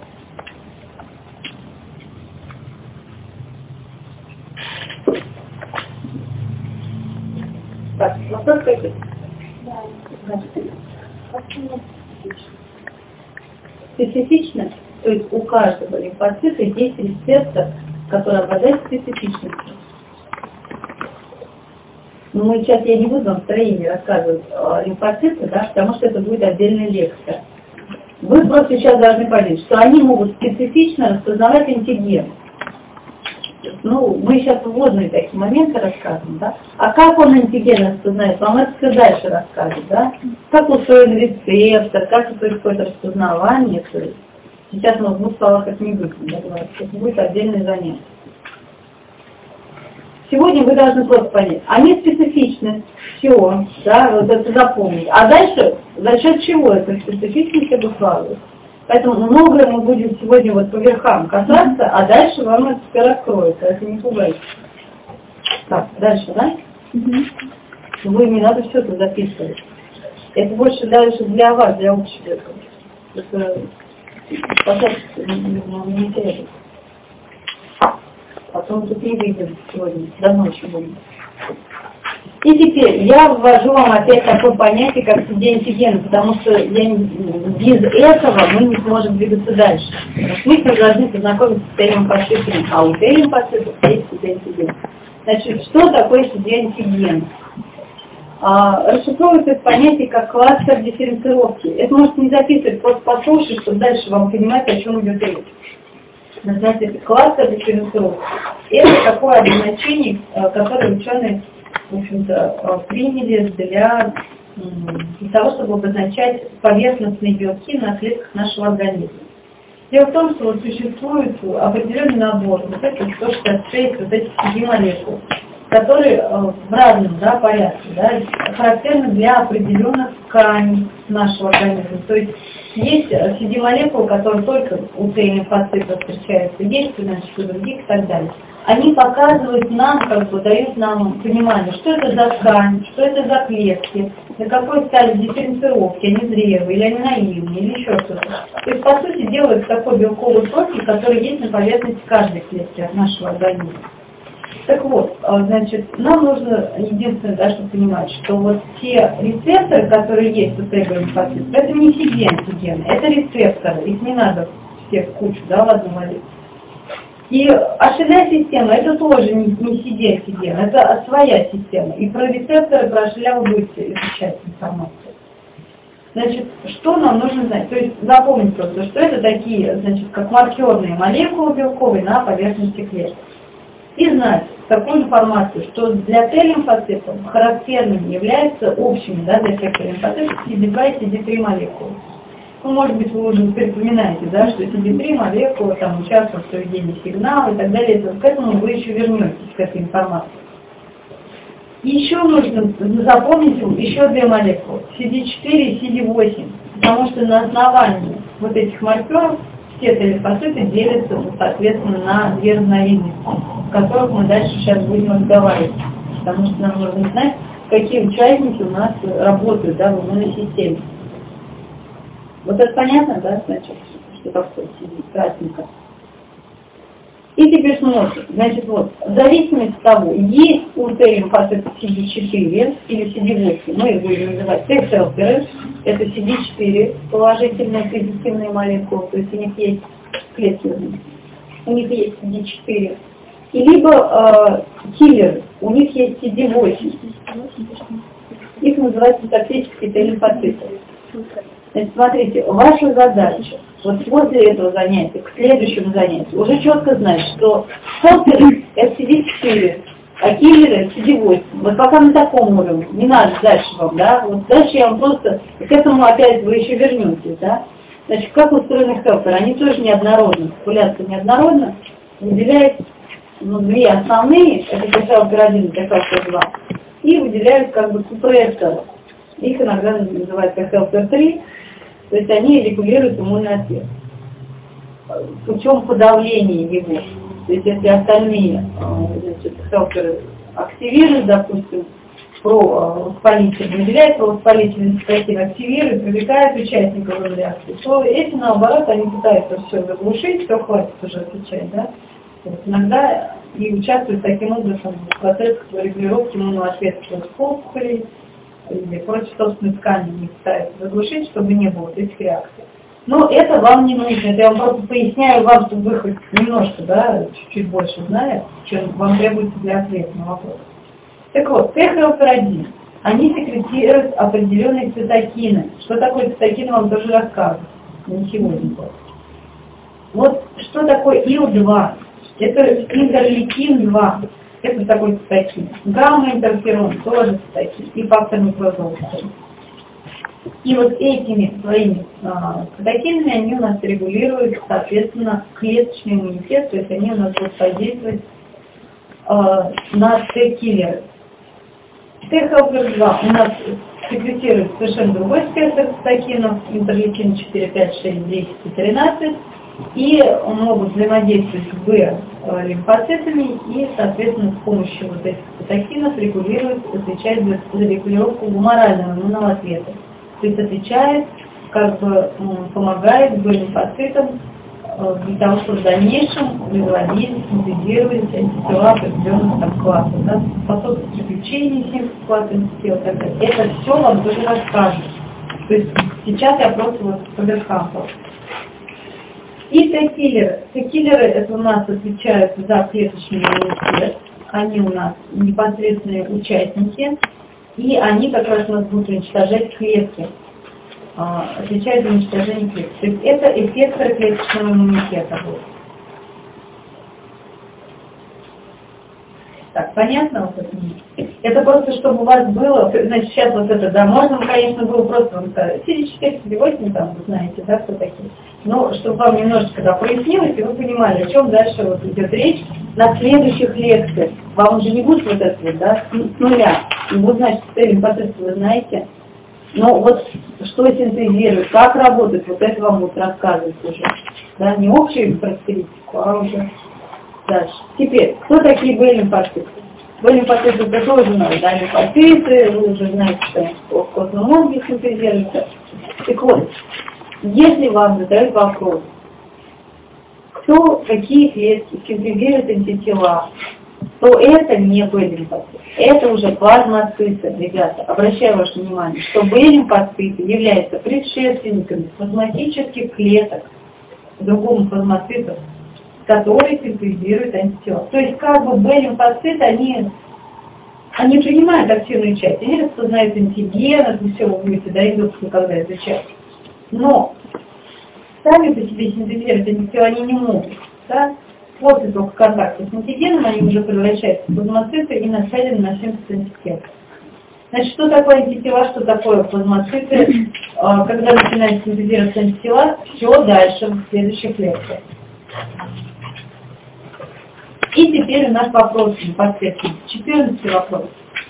A: Так, вопрос какой? Да. Специфично, то есть у каждого лимфоцита есть рецептор, который обладает специфичностью. Но мы сейчас, я не буду вам в строении рассказывать о лимфоцитах, да, потому что это будет отдельная лекция. Вы просто сейчас должны понять, что они могут специфично распознавать антиген. Ну, мы сейчас вводные такие моменты рассказываем, да. А как он антиген распознает, вам это все дальше расскажет, да. Как устроен рецептор, как происходит распознавание. То есть сейчас мы в двух словах это не будет, да, это будет отдельное занятие. Сегодня вы должны просто понять, они специфичны, все, да, вот это запомнить. А дальше, за счет чего эта специфичность обуславливается? Поэтому многое мы будем сегодня вот по верхам касаться, а дальше вам это все раскроется, это не пугайте. Так, дальше, да? Угу. Вы не надо все это записывать. Это больше дальше для вас, для общего. Это, пожалуйста, не теряйте. Потом тут не выйдем сегодня, до ночи будем. И теперь я ввожу вам опять такое понятие, как антиген, потому что я, без этого мы не сможем двигаться дальше. Мы должны познакомиться с Т-лимфоцитами, а у Т-лимфоцитов есть антиген. Значит, что такое антиген? а, расшифровывается понятие как кластер дифференцировки. Это можете не записывать, просто послушать, чтобы дальше вам понимать, о чем идет речь. Значит, кластер дифференцировки. Это такое обозначение, которое ученые, в общем-то, приняли для, для того, чтобы обозначать поверхностные белки на клетках нашего организма. Дело в том, что вот существует определенный набор, вот это сто шестьдесят шесть, вот этих пяти молекул, которые в разном, да, порядке, да, характерны для определенных тканей нашего организма. То есть есть си ди-молекулы, которые только у Т-лимфоцитов встречаются, есть, значит, у других и так далее. Они показывают нам, как бы дают нам понимание, что это за ткань, что это за клетки, на какой стадии дифференцировки, они зрелые, или они наивные, или еще что-то. То есть, по сути, делают такой белковый профиль, который есть на поверхности каждой клетки от нашего организма. Так вот, значит, нам нужно единственное, да, чтобы понимать, что вот те рецепторы, которые есть у Т-лимфоцитов, это не си ди-антигены, это рецепторы, их не надо всех в кучу, да, в одну молекулу. И ошелевая система, это тоже не, не си ди-антиген, это своя система. И про рецепторы, про ошелеву будете изучать информацию. Значит, что нам нужно знать? То есть запомнить просто, что это такие, значит, как маркерные молекулы белковые на поверхности клетки. И знать такую информацию, что для Т-лимфоцитов характерным является общими, да, для всех лимфоцитов си ди два и си ди три молекулы. Ну, может быть, вы уже припоминаете, да, что си ди три молекулы там участвуют в проведении сигнала и так далее. Это, к этому вы еще вернетесь, к этой информации. И еще нужно запомнить еще две молекулы, си ди четыре и си ди восемь, потому что на основании вот этих маркеров все Т-лимфоциты делятся, соответственно, на две разновидности, о которых мы дальше сейчас будем разговаривать, потому что нам нужно знать, какие участники у нас работают, да, в иммунной системе. Вот это понятно, да, значит, что такое си ди, красненько. И теперь смотрим, значит, вот, в зависимости от того, есть у Т-лимфоцитов си ди четыре или си ди восемь, мы их будем называть Т-хелперы, это си ди четыре, положительные позитивные молекулы, то есть у них есть клетки, у них есть си ди четыре, и либо э, киллеры, у них есть си ди восемь, их называют токсические Т-лимфоциты. Значит, смотрите, ваша задача вот после этого занятия, к следующему занятию, уже четко знать, что хелперы это си ди четыре, а киллеры си ди восемь. Вот пока на таком уровне, не надо дальше вам, да, вот дальше я вам просто, к этому опять вы еще вернетесь, да. Значит, как устроены хелперы, они тоже неоднородны, популяция неоднородна, выделяет, ну, две основные, это хелпер один и хелпер два, и выделяют как бы супрессоры, их иногда называют хелпер три, то есть они регулируют иммунный ответ путем подавления его. То есть если остальные, значит, хелперы активируют, допустим, провоспалитель, выделяет провоспалительный цитокин, активирует, привлекает участников реакции, то эти, наоборот, они пытаются все заглушить, все хватит уже отвечать, да? Вот иногда и участвуют таким образом в процессах регулировки иммунного ответа опухолей, или против собственной ткани не пытаются заглушить, чтобы не было этих реакций. Но это вам не нужно, это я вам просто поясняю вам, чтобы вы хоть немножко, да, чуть-чуть больше знали, чем вам требуется для ответа на вопрос. Так вот, Т-хелпер один, они секретируют определенные цитокины. Что такое цитокины, вам тоже рассказываю, не сегодня просто. Вот что такое И Л два, это интерлейкин два. Это такой цитокин. Гамма-интерферон тоже цитокин. И фактор микрозома. И вот этими своими а, цитокинами они у нас регулируют, соответственно, клеточный иммунитет, то есть они у нас будут воздействовать а, на Т-киллеры. Т-хелпер два у нас секретирует совершенно другой спектр цитокинов, интерлейкин четыре, пять, шесть, десять и тринадцать, и могут взаимодействовать с Б-лимфоцитами и, соответственно, с помощью вот этих цитокинов регулирует, отвечает за, за регулировку гуморального иммунного ответа. То есть отвечает, как бы помогает Б-лимфоцитам для того, чтобы в дальнейшем выводить, синтезировать антитела определенных там классов, да, способность приключений синтез класса антител и так далее. Это все вам тоже расскажут. То есть сейчас я просто вот по верхам. И Т-киллеры. Т-киллеры это у нас отвечают за клеточный иммунитет. Они у нас непосредственные участники И они как раз у нас будут уничтожать клетки, отвечают за уничтожение клеток. То есть это эффекторы клеточного иммунитета будут. Так, понятно вот это? Это просто, чтобы у вас было, значит, сейчас вот это, да, можно, конечно, было просто вам сказать, си четыре, си восемь, там, вы знаете, да, кто такие. Но, чтобы вам немножечко, да, прояснилось, и вы понимали, о чем дальше вот идет речь на следующих лекциях. Вам уже не будет вот это вот, да, с нуля. Не будет, значит, цель лимфоциты, вы знаете. Но вот что синтезирует, как работает, вот это вам будут рассказывать уже. Да, не общую характеристику, а уже дальше. Теперь, кто такие Б-лимфоциты? Б-лимфоциты это тоже надо, да, лимфоциты, вы уже знаете, что в костном мозге синтезируются. Так вот, если вам задают вопрос, кто, какие клетки синтезируют антитела, то это не Б-лимфоциты. Это уже плазмоциты, ребята. Обращаю ваше внимание, что Б-лимфоциты являются предшественниками плазматических клеток, другому плазмоцитов, которые синтезируют антитела. То есть как бы Б-лимфоциты, они, они принимают активную часть, они распознают антигены, вы все вы будете, да, индукцию когда изучать. Но сами по себе синтезировать антитела они не могут. Да? После только контакта с антигеном они уже превращаются в плазмоциты и нацелены на синтез антител. Значит, что такое антитела, что такое плазмоциты? Когда начинают синтезировать антитела, все дальше в следующих лекциях. И теперь у нас вопрос непосредственно. четырнадцатый вопрос.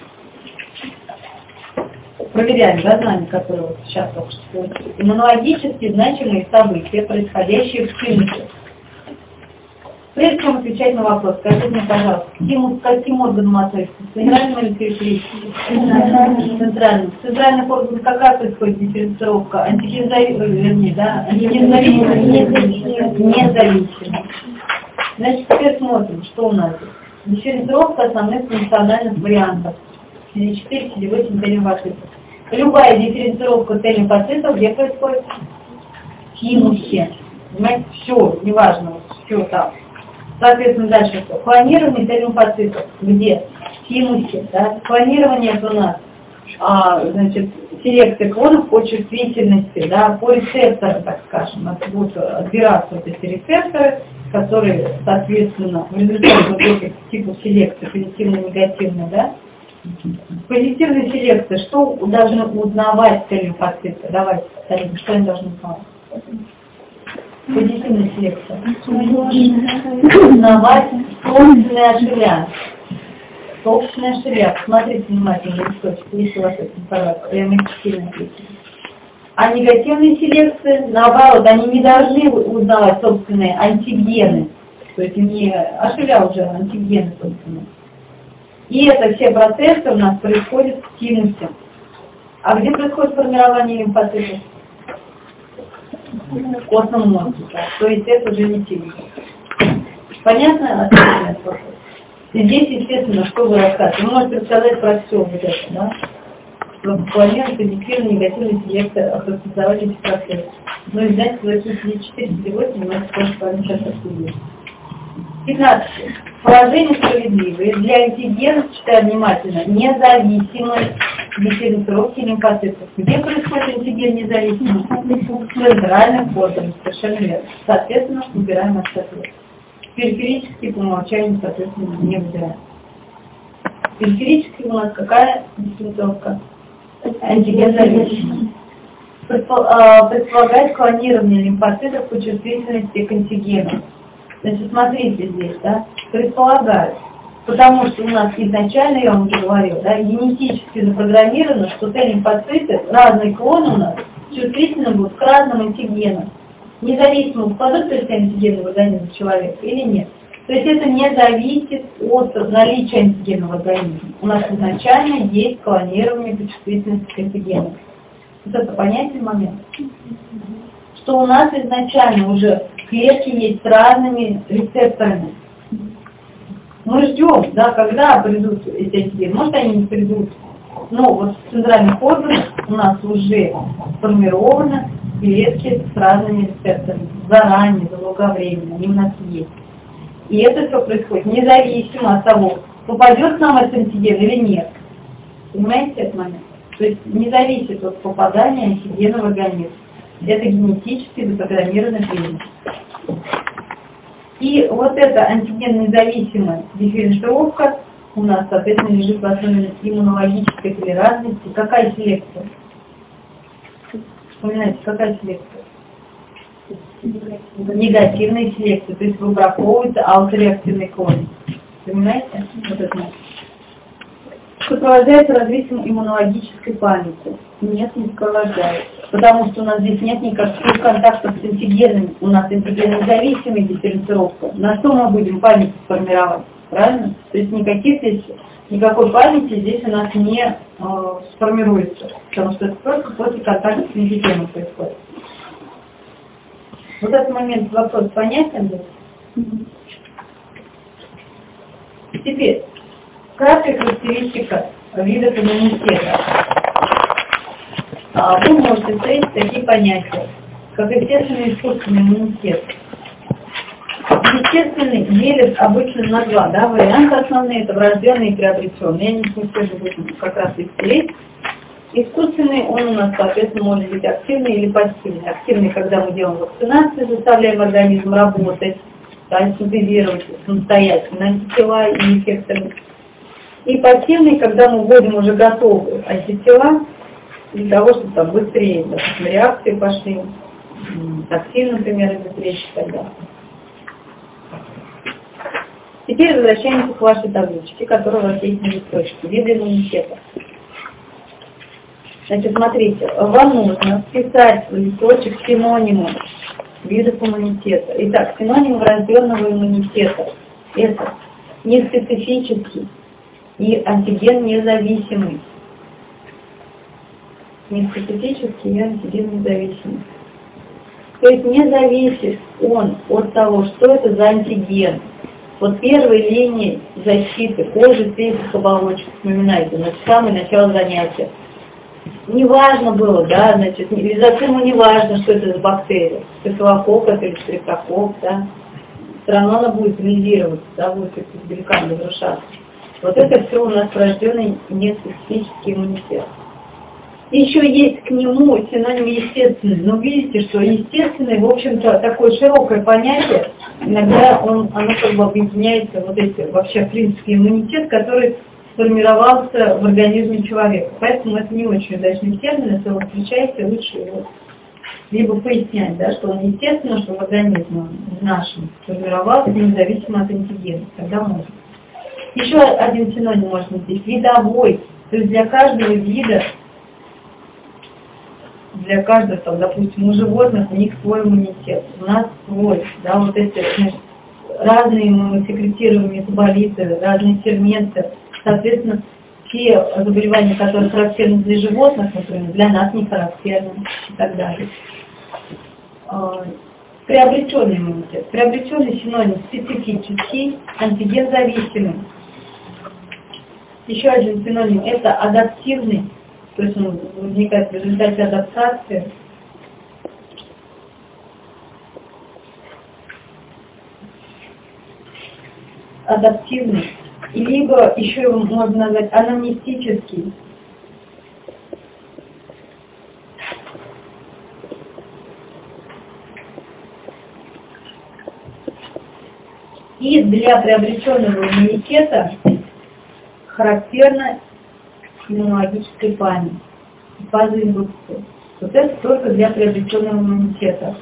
A: Проверяем, да, знания, которые вот сейчас только что получили. Иммунологически значимые события, происходящие в клинике. Прежде чем отвечать на вопрос, скажите мне, пожалуйста, каким, каким органом относится? Центральным или периферическим? Центральным. В центральных органах какая происходит дифференцировка? Антигензависимая, вернее, да? Антигензависимая, независимая. Значит, теперь смотрим, что у нас здесь. Дифференцировка основных функциональных вариантов. си четыре, си восемь, Т-лимфоцитов. Любая дифференцировка Т-лимфоцитов где происходит? В тимусе. Понимаете, все, неважно, все там. Соответственно, дальше что? Клонирование Т-лимфоцитов. Где? В тимусе. Да? Клонирование это у нас, а, значит, селекция клонов по чувствительности, да, по рецепторам, так скажем. Это будут отбираться вот эти рецепторы, которые, соответственно, в результате вот этих типов селекции, позитивно-негативной, да, позитивная селекция, что должны узнавать Т-лимфоциты? Давайте повторим, что они должны узнавать? Позитивная селекция. Узнавать собственные ошибки. Собственная ошибка. Смотрите внимательно на листочек, если у вас эта информация, прямо сильно написано. А негативные селекции, наоборот, они не должны узнавать собственные антигены. То есть не ошибка уже, антигены собственные. И это все процессы у нас происходят в тимусе. А где происходит формирование лимфоцитов? В костном мозге. Да. То есть это уже не тимус. Понятно? Здесь, естественно, что вы рассказываете? Вы можете рассказать про все вот это, да? Чтобы планировать позитивные, негативные селекции, охарактеризовать эти процессы. Но и знать, что эти си четыре, си восемь, у нас тоже с вами сейчас обсудим. пятнадцать. Положение справедливое. Для антигенов, читаем внимательно, независимость дифференцировки лимфоцитов. Где происходит антиген независимый? В центральных органах, совершенно верно. Соответственно, выбираем ответ. Периферический по умолчанию, соответственно, не выбираем. Периферический у нас какая дифференцировка? Антиген зависимый. Предполагает клонирование лимфоцитов по чувствительности к антигену. Значит, смотрите здесь, да, предполагают, потому что у нас изначально, я вам уже говорил, да, генетически запрограммировано, что Т-лимфоциты, разные клоны у нас, чувствительны будут к разным антигенам. Независимо, вкладут ли эти антигены в организм человека или нет. То есть это не зависит от наличия антигена в организме. У нас изначально есть клонирование по чувствительности к антигенам. Вот это понятный момент. Что у нас изначально уже клетки есть с разными рецепторами. Мы ждем, да, когда придут эти антигены. Может, они не придут. Но вот в центральных органах у нас уже сформированы клетки с разными рецепторами. Заранее, заблаговременно, они у нас есть. И это все происходит независимо от того, попадет к нам этот антиген или нет. Понимаете этот момент? То есть не зависит от попадания антигена в организм. Это генетически запрограммированный принцип. И вот эта антиген-независимая дифференцировка у нас, соответственно, лежит в основе иммунологической толерантности. Какая селекция? Вспоминайте, какая селекция? Негативная селекция, то есть выбраковывается аутореактивный клон. Понимаете? Вот это. Сопровождается развитием иммунологической памяти. Нет, не сопровождается. Потому что у нас здесь нет никаких контактов с антигенами. У нас антиген-независимая дифференцировка. На что мы будем память формировать? Правильно? То есть никаких здесь, никакой памяти здесь у нас не э, сформируется. Потому что это только после контакта с антигеном происходит. Вот этот момент, вопрос понятен? Теперь, краткая характеристика видов иммунитета. Вы можете встретить такие понятия, как естественный и искусственный иммунитет. Естественный делит обычно на два, да, варианты основные, это врожденные и приобретенные. Я не сегодня буду как раз их встретить. Искусственный, он у нас, соответственно, может быть активный или пассивный. Активный, когда мы делаем вакцинацию, заставляем организм работать, да, синтезировать самостоятельно антитела и эффекторы. И пассивный, когда мы вводим уже готовые антитела, для того, чтобы там быстрее, допустим, реакции пошли, токсин, например, быстрее и так далее. Теперь возвращаемся к вашей табличке, которая у вас есть на листочке. Виды иммунитета. Значит, смотрите, вам нужно вписать в листочек синонимы видов иммунитета. Итак, синоним врожденного иммунитета – это неспецифический и антиген независимый. Неспецифический и антиген независимый. То есть не зависит он от того, что это за антиген. Вот первой линии защиты кожи, свежих оболочек, вспоминайте, на самое начало занятия. Не важно было, да, значит, визоциму не важно, что это за бактерия, стафилококк или стрептококк, да, все равно она будет лизироваться, да, будет издалека разрушаться. Вот это все у нас врожденный неспецифический иммунитет. Еще есть к нему синоним естественный, но видите, что естественный, в общем-то, такое широкое понятие, иногда он, оно как бы объединяется, вот эти вообще в принципе иммунитет, который сформировался в организме человека. Поэтому это не очень удачный термин, если вы встречаете, лучше его либо пояснять, да, что он естественно, что в организме нашем сформировался независимо от антигена. Тогда можно. Еще один синоним можно здесь – видовой. То есть для каждого вида, для каждого, там, допустим, у животных у них свой иммунитет, у нас свой, да, вот эти, значит, разные секретируемые метаболиты, разные ферменты. Соответственно, те заболевания, которые характерны для животных, например, для нас не характерны и так далее. Приобретенный иммунитет. Приобретенный синоним специфический, антиген-зависимый. Еще один синоним – это адаптивный, то есть он возникает в результате адаптации. Адаптивный. Либо еще его можно назвать анамнестический. И для приобретенного иммунитета характерна иммунологическая память, фаза индукции. Вот это только для приобретенного иммунитета.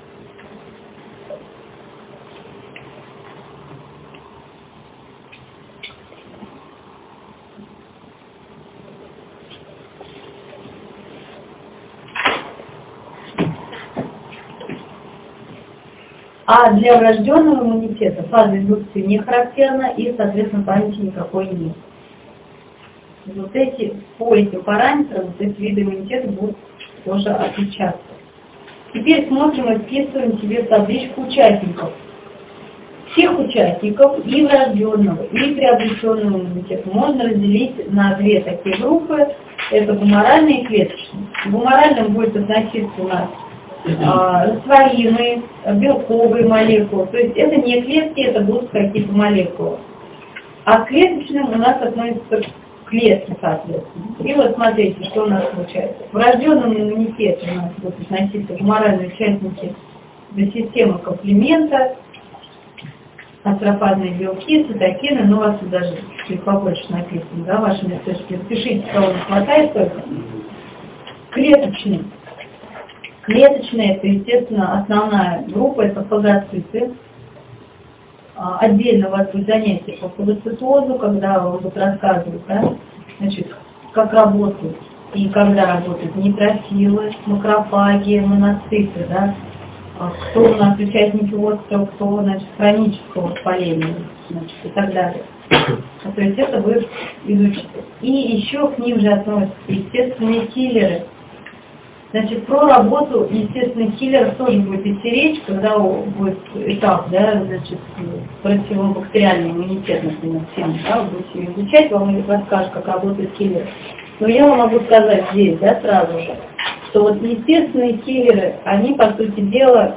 A: А для врожденного иммунитета фаза индукции не характерна и, соответственно, памяти никакой нет. Вот эти, по этим параметрам, вот эти виды иммунитета будут тоже отличаться. Теперь смотрим и вписываем себе в табличку участников. Всех участников и врожденного, и приобретенного иммунитета можно разделить на две такие группы. Это гуморальные и клеточные. К гуморальным будет относиться у нас растворимые, белковые молекулы. То есть это не клетки, это будут какие-то молекулы. А к клеточным у нас относятся клетки, соответственно. И вот смотрите, что у нас получается. В врожденном иммунитете у нас будут относиться гуморальные участники до системы комплимента, астрофазные белки, цитокины, ну, у вас тут даже чуть побольше написано, да, ваши месточки. Запишите, кого не хватает только. Клеточные. Клеточные, это, естественно, основная группа, это фагоциты. Отдельно у вас будет занятие по фагоцитозу, когда вам будут рассказывать, да, значит, как работают и когда работают нейтрофилы, макрофаги, моноциты, да, кто у нас участники острого, кто, значит, хронического воспаления, значит, и так далее. То есть это вы изучите. И еще к ним же относятся естественные киллеры. Значит, про работу естественных киллеров тоже будет идти речь, когда будет этап, да, значит, противобактериальный иммунитет, например, всем, да, вы будете изучать, вам расскажут, как работают киллеры. Но я вам могу сказать здесь, да, сразу же, что вот естественные киллеры, они, по сути дела,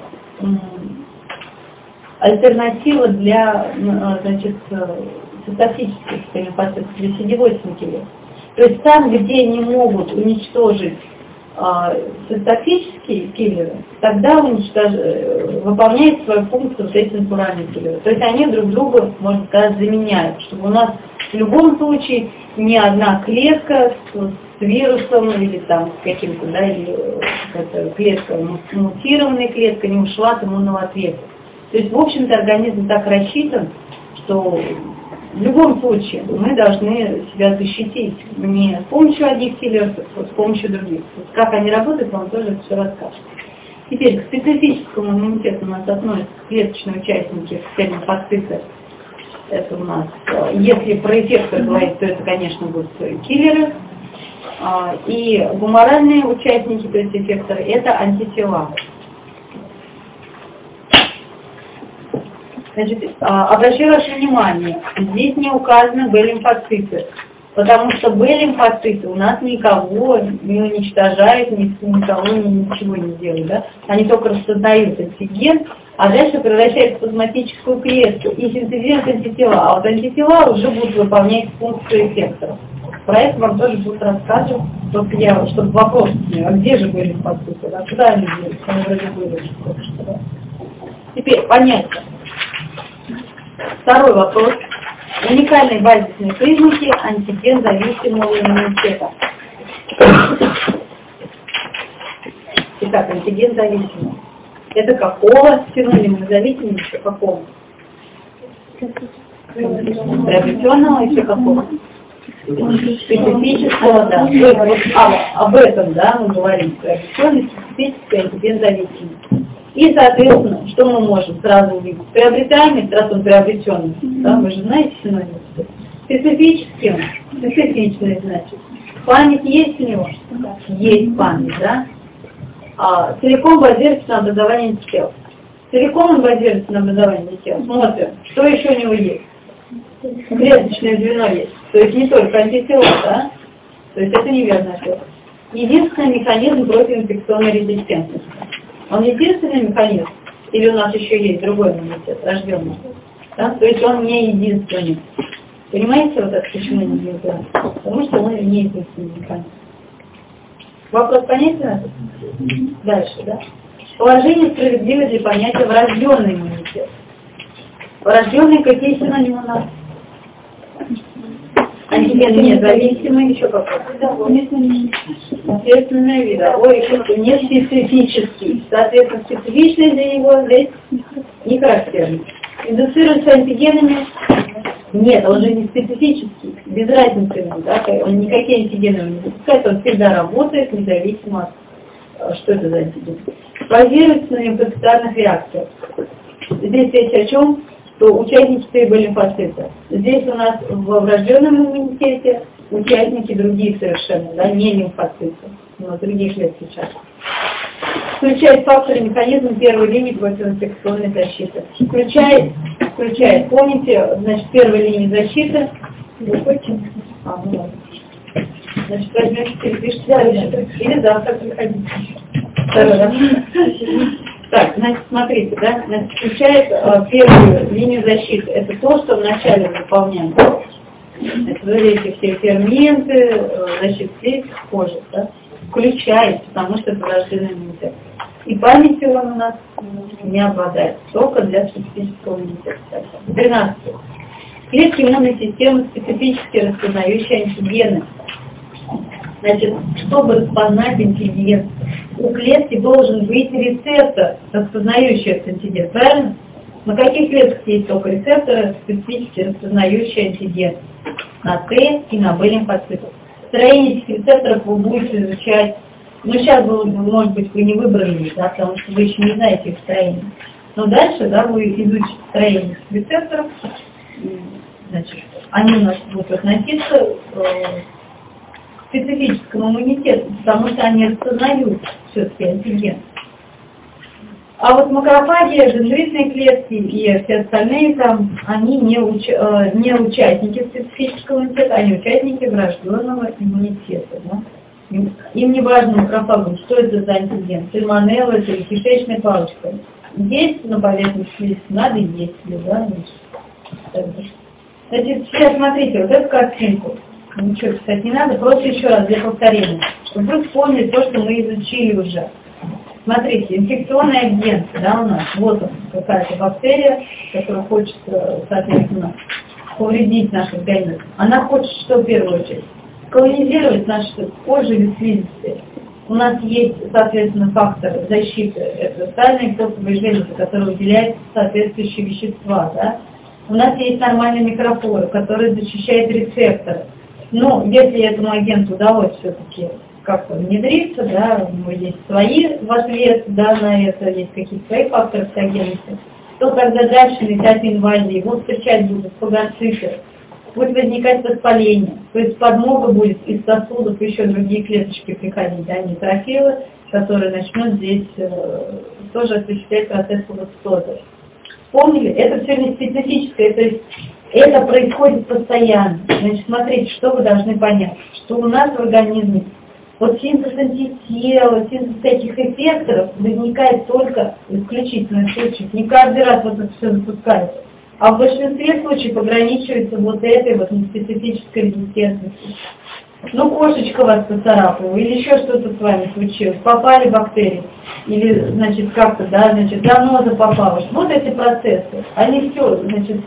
A: альтернатива для, значит, цитофических лимфоцитов, для си ди восемь киллеров. То есть там, где не могут уничтожить цитофические киллеры, тогда уничтож... выполняют свою функцию вот эти натуральные киллеры. То есть они друг друга, можно сказать, заменяют, чтобы у нас в любом случае ни одна клетка с, с вирусом или там с каким-то, да, или какая-то клетка, мутированная клетка не ушла от иммунного ответа. То есть, в общем-то, организм так рассчитан, что в любом случае мы должны себя защитить не с помощью одних киллеров, а с помощью других. Как они работают, вам тоже все расскажут. Теперь к специфическому иммунитету у нас относятся клеточные участники, лимфоциты. Это у нас, если про эффектор говорить, то это, конечно, будут киллеры. И гуморальные участники, то есть эффекторы, это антитела. Значит, обращаю ваше внимание, здесь не указаны Б-лимфоциты, потому что Б-лимфоциты у нас никого не уничтожают, никого ничего не делают, да? Они только распознают антиген, а дальше превращают в плазматическую клетку и синтезируют антитела, а вот антитела уже будут выполнять функцию эффекторов. Про это вам тоже будут рассказывать, чтобы, я, чтобы вопрос, а где же Б-лимфоциты, а куда они делают, они вроде были. Да? Теперь понятно. Второй вопрос. Уникальные базисные признаки антиген-зависимого иммунитета. Итак, антиген-зависимый. Это какого? Синоним зависимого еще какого? Приобретенного еще какого? Специфического, да. Вот, а, об этом, да, мы говорим. Приобретенный, специфический, антиген-зависимый. И, соответственно, что мы можем сразу увидеть? Приобретаемый, раз он приобретенный, да, вы же знаете синоним. Специфический, специфичный, значит. Память есть у него? Есть память, да? А, целиком базируется на образовании тел. Целиком он базируется на образовании тел. Смотрим, что еще у него есть. Клеточное звено есть. То есть не только антитела, да? То есть это неверный ответ. Единственный механизм противоинфекционной резистентности. Он единственный механизм? Или у нас еще есть другой иммунитет, рожденный? Да? То есть он не единственный. Понимаете, вот это почему не единственный? Потому что он не единственный механизм. Вопрос понятен? Дальше, да? Положение справедливо для понятия врожденный иммунитет. Врожденный какие синонимы у нас? Антиген независимый, еще какой-то. Естественное видовой, еще не специфический. Соответственно, специфичный для него здесь не характерный. Индуцируется антигенами? Нет, он же не специфический. Без разницы ему, да, он никакие антигены не запускает, он всегда работает, независимо от, что это за антиген. Базируется на инфекционных реакциях. Здесь речь о чем? Что участники Т-лимфоцита. Здесь у нас во врожденном иммунитете участники другие совершенно, да, не лимфоциты, но другие клетки часто. Включает факторы механизма первой линии противоинфекционной защиты. Включает, включает, помните, значит, первой линии защиты. А, ну, значит, возьмете, перепишите дальше. Или завтра приходите. Второй раз. Так, значит, смотрите, да, значит, включает э, первую линию защиты. Это то, что вначале выполняем. Значит, вот эти все ферменты, защиты клеток кожи, да, включает, потому что это врожденный иммунитет. И памятью он у нас не обладает, только для специфического иммунитета. тринадцать. Клетки иммунной системы специфически распознающие антигены. Значит, чтобы распознать антиген, у клетки должен быть рецептор, распознающий этот антиген, правильно? На каких клетках есть только рецепторы, специфически распознающие антиген? На Т и на Б лимфоцитов. Строение этих рецепторов вы будете изучать. Ну, сейчас, вы, может быть, вы не выбрали, да, потому что вы еще не знаете их строение. Но дальше, да, вы изучите строение рецепторов. Значит, они у нас будут относиться э, к специфическому иммунитету, потому что они распознают все-таки антиген. А вот макрофаги, дендритные клетки и все остальные там, они не, уч, э, не участники специфического иммунитета, они участники врожденного иммунитета. Да? Им, им не важно макрофагам, что это за антиген, сальмонелла или кишечная палочка. Есть на поверхности клетки, надо есть ли, да? Значит, сейчас смотрите, вот эту картинку. Ничего писать не надо, просто еще раз для повторения, чтобы вы вспомнили то, что мы изучили уже. Смотрите, инфекционный агент, да, у нас, вот он, какая-то бактерия, которая хочет, соответственно, повредить наш организм. Она хочет что в первую очередь? Колонизировать нашу кожу и слизистые. У нас есть, соответственно, фактор защиты, это сальные коксовые железы, которые выделяют соответствующие вещества, да. У нас есть нормальные микрофлоры, которые защищают рецепторы. Но если этому агенту удалось все-таки как-то внедриться, да, у него есть свои в ответ, да, на это есть какие-то свои факторы патогенности, то тогда дальше на этапе инвазии его встречать будут фагоциты, будет возникать воспаление, то есть подмога будет из сосудов еще другие клеточки приходить, да, нейтрофилы, которые начнут здесь э, тоже осуществлять процесс фагоцитоза. Помнили? Это все не специфическое, то есть это происходит постоянно. Значит, смотрите, что вы должны понять, что у нас в организме вот синтез антитела, синтез всяких эффекторов возникает только в исключительных случаях. Не каждый раз вот это все запускается. А в большинстве случаев ограничивается вот этой вот неспецифической резистентностью. Ну, кошечка вас поцарапала, или еще что-то с вами случилось, попали бактерии, или, значит, как-то, да, значит, заноза попалась. Вот эти процессы, они все, значит,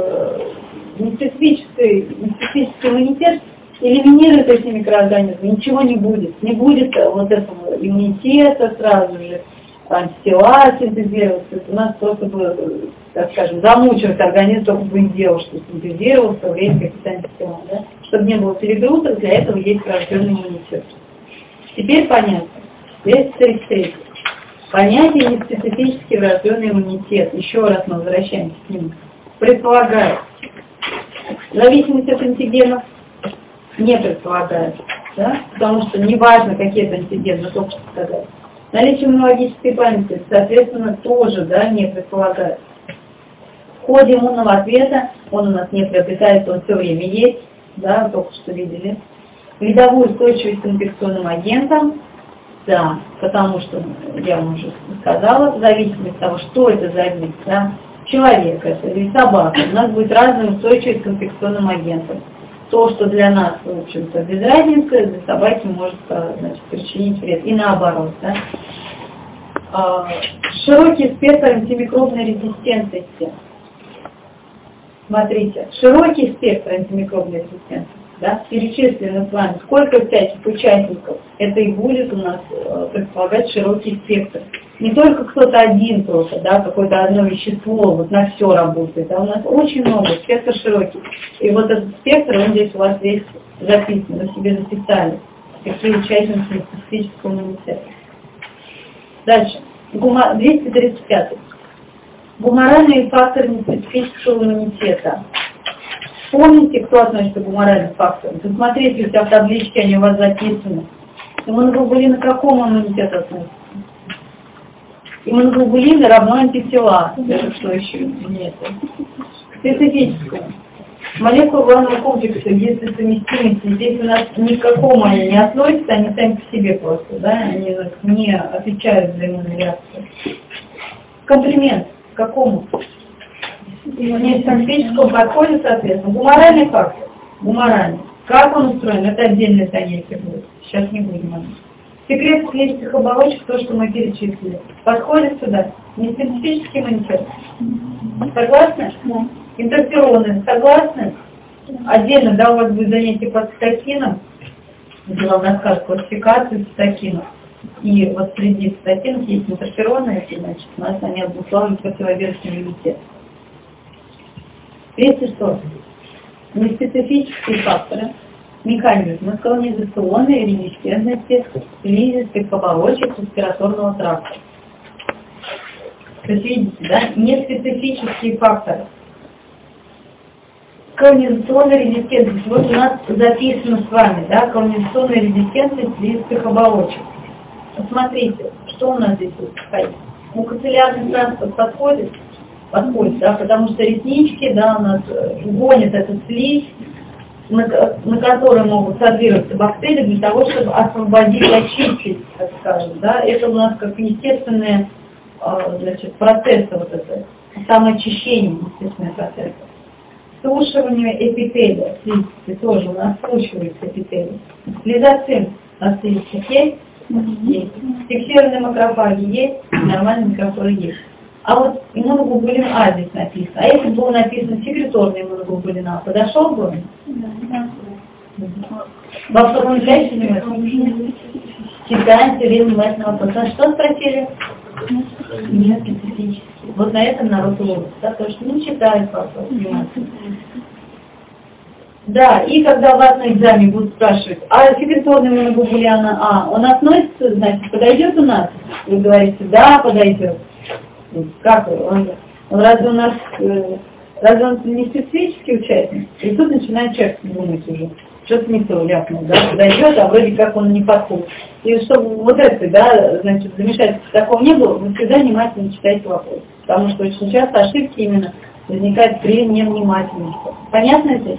A: неспецифический, неспецифический иммунитет элиминирует эти микроорганизмы, ничего не будет. Не будет вот этого иммунитета сразу же, антитела синтезироваться. У нас просто бы, так скажем, замучивать организм, только бы и делал, что синтезировался, время какие-то антитела, да? Чтобы не было перегрузок, для этого есть врожденный иммунитет. Теперь понятно. двести тридцать три. Понятие неспецифический врожденный иммунитет. Еще раз мы возвращаемся к нему. Предполагает зависимость от антигенов. Не предполагает, да? Потому что неважно, какие это антигены, только что сказать. Наличие иммунологической памяти, соответственно, тоже, да, не предполагает. В ходе иммунного ответа он у нас не приобретается, он все время есть, да, только что видели. Видовую устойчивость к инфекционным агентам, да, потому что, я вам уже сказала, в зависимости от того, что это за агент, да, человек это или собака, у нас будет разная устойчивость к инфекционным агентам. То, что для нас, в общем-то, без разницы, для собаки может, значит, причинить вред. И наоборот. Да? Широкий спектр антимикробной резистентности. Смотрите, широкий спектр антимикробной резистентности. Да? Перечислено с вами, сколько всяких участников. Это и будет у нас предполагать широкий спектр. Не только кто-то один просто, да, какое-то одно вещество вот на все работает, а у нас очень много, спектр широкий. И вот этот спектр, он здесь у вас здесь записан, вы себе записали, какие участники специфического иммунитета. Дальше, двести тридцать пять. Гуморальные факторы неспецифического иммунитета. Помните, кто относится к гуморальным факторам? Посмотрите, у себя в табличке они у вас записаны. Иммуноглобулины к какому иммунитету относятся? Иммуноглобулины равно антитела. Это что еще? Нет. Специфическому. Молекулы главного комплекса, если совместимости, здесь у нас ни к какому они не относятся, они сами по себе просто, да, они не отвечают за иммунную реакцию. Комплимент. К какому? Не специфическому подходит, соответственно. Гуморальный фактор. гуморальный. Как он устроен, это отдельное занятие будет. Сейчас не будем о нем. Секрет клетчатых оболочек, то, что мы перечислили. Подходит сюда. Неспецифический иммунитет. Согласны?
B: Да.
A: Интерфероны. Согласны? Отдельно, да, у вас будет занятие по цитокинам, где вам расскажут классификацию цитокинов. И вот среди цитокинов есть интерфероны, и, значит, у нас они обусловлены противовирусный иммунитет. Третий сорт. Неспецифические факторы, механизмы колонизационной резистентности слизистых оболочек респираторного тракта. То есть, видите, да, неспецифические факторы. Колонизационная резистентность. Вот у нас записано с вами, да, колонизационная резистентность слизистых оболочек. Посмотрите, что у нас здесь вот стоит. Мукоцеллярный транспорт подходит? Подходит, да, потому что реснички, да, у нас гонят эту слизь, на, на которой могут содержаться бактерии для того, чтобы освободить, очистить, так скажем, да. Это у нас как естественные, значит, процессы, вот это, самоочищение, естественные процессы. Сушивание эпителия, слизистые тоже у нас сушивается эпителий. Лизоцим на слизистых есть? Есть. Фиксированные макрофаги есть? Нормальные макрофаги есть. А вот иммуноглобулин А здесь написано. А если было написано секреторный иммуноглобулин А, подошел бы? Да. Во втором части внимательно. Читаем все внимательно вопрос. А что спросили? Нет, специфически. Вот на этом народ ловится, да, потому что не читает вопрос внимательно. Да, и когда вас на экзамене будут спрашивать, а секреторный иммуноглобулин А, он относится, значит, подойдет у нас? Вы говорите, да, подойдет. Как он, он разве у нас, э, разве он не специфический участник? И тут начинает человек думать уже, что-то не то ляпнул, да, подойдет, а вроде как он не подходит. И чтобы вот это, да, значит, замешательства такого не было, вы всегда внимательно читайте вопрос. Потому что очень часто ошибки именно возникают при невнимательности. Понятно это?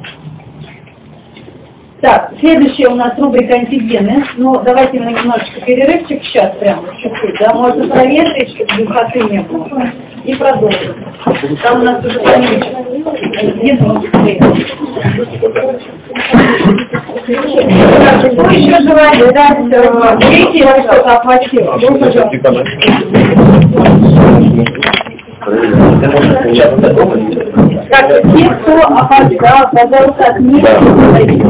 A: Так, следующая у нас рубрика антигены. Ну, давайте мы немножечко перерывчик сейчас прямо, чуть-чуть, да, можно проветрить, чтобы духоты не было. И продолжим. Там у нас уже так, кто еще желает дать третий, я что-то охватила? Так, те, кто опоздал, пожалуйста, отметьте.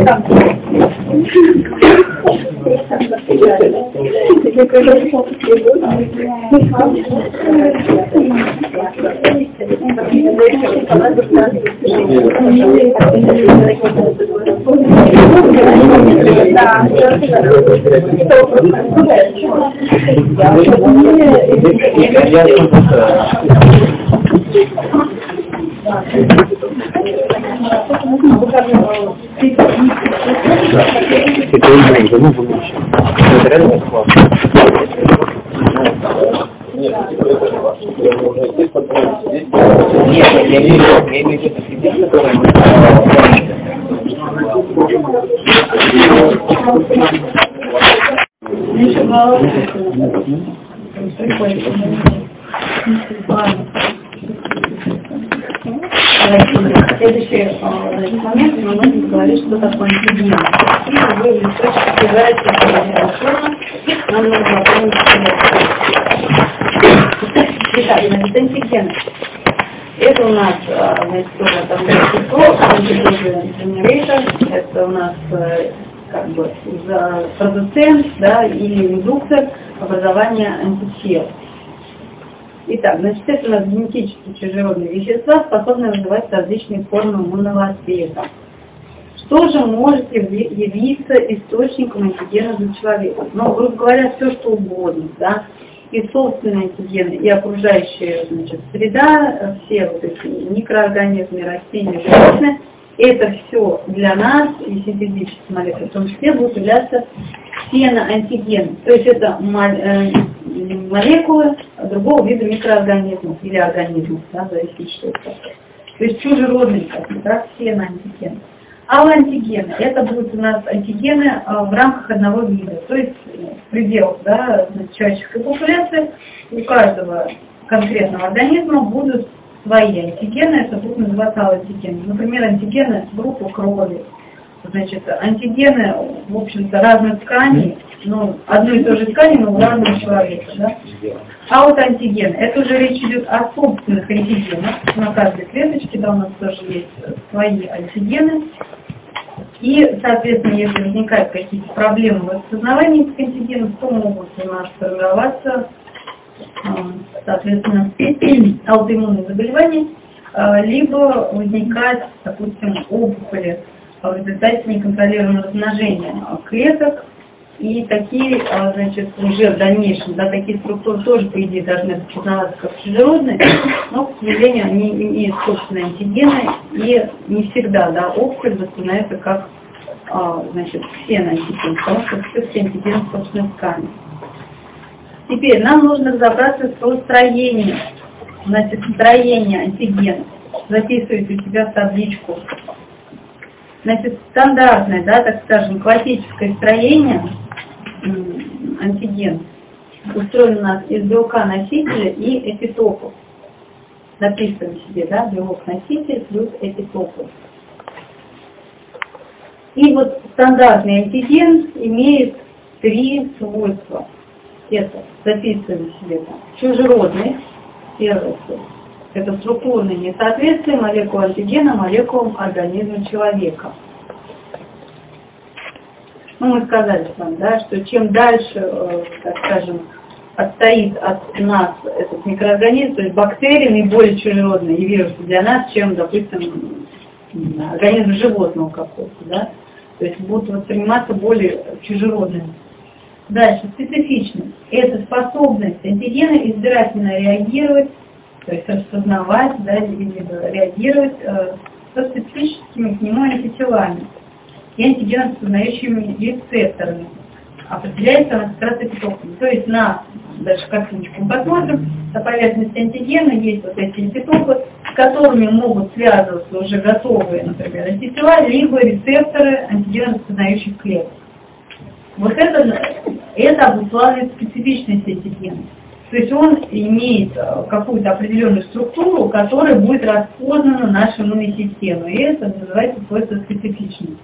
C: Это реально классно. Нет, я не вижу, я имею в виду сидеть, которые мы...
A: Следующий значит, момент мы будем говорить, что такое антигены. И вы в листочке собираете хорошо, нам нужно запомнить. Итак, значит, антигены. Это у нас, значит, тоже там генератор, это у нас как бы продуцент, да, или индуктор образования антител. Итак, значит, это у нас генетически чужеродные вещества, способные вызывать различные формы иммунного ответа. Что же может явиться источником антигена для человека? Ну, грубо говоря, все что угодно, да, и собственные антигены, и окружающая, значит, среда, все вот эти микроорганизмы, растения, животные, это все для нас, и синтетические молекулы, в том числе будут являться ксеноантигены. То есть это молекулы другого вида микроорганизмов или организмов, да, зависит, что это. То есть чужеродные, как ксеноантигены. Аллоантигены – это будут у нас антигены в рамках одного вида. То есть в пределах, да, человеческой популяции у каждого конкретного организма будут свои антигены, это будут называться аллоантигены. Например, антигены группы крови, значит, антигены, в общем-то, разных тканей, ну, одной и той же ткани, но у разного человека, да? А вот антиген, это уже речь идет о собственных антигенах. На каждой клеточке, да, у нас тоже есть свои антигены. И, соответственно, если возникают какие-то проблемы в распознавании этих антигенов, то могут у нас формироваться, соответственно, аутоиммунные заболевания, либо возникать, допустим, опухоли в результате неконтролируемого размножения клеток. И такие, значит, уже в дальнейшем, да, такие структуры тоже, по идее, должны распознаваться как чужеродные, но, к сожалению, они имеют собственные антигены, и не всегда, да, опухоль воспринимается как, значит, ксеноантиген, потому что все антигены в собственных тканях. Теперь нам нужно разобраться с строением, значит, строение антигенов. Записывайте у себя в табличку. Значит, стандартное, да, так скажем, классическое строение антиген устроено у нас из белка-носителя и эпитопов. Записываем себе, да, белок-носитель плюс эпитопы. И вот стандартный антиген имеет три свойства. Это записываем себе, да, чужеродный, первое свойство. Это структурное несоответствие молекул антигена молекулам организма человека. Ну, мы сказали с вами, да, что чем дальше, э, так скажем, отстоит от нас этот микроорганизм, то есть бактерии наиболее чужеродные и вирусы для нас, чем, допустим, организм животного какого-то, да, то есть будут восприниматься более чужеродными. Дальше, специфичность. Это способность антигена избирательно реагировать, то есть распознавать, да, либо реагировать э, со специфическими к нему антителами и антиген-распознающими рецепторами. Определяется она как раз эпитопами. То есть на, дальше картиночку мы посмотрим, на поверхности антигена есть вот эти эпитопы, с которыми могут связываться уже готовые, например, антитела, либо рецепторы антиген-распознающих клеток. Вот это, это обуславливает специфичность антигена. То есть он имеет какую-то определенную структуру, которая будет распознана нашей иммунной системой. И это называется свойство специфичности.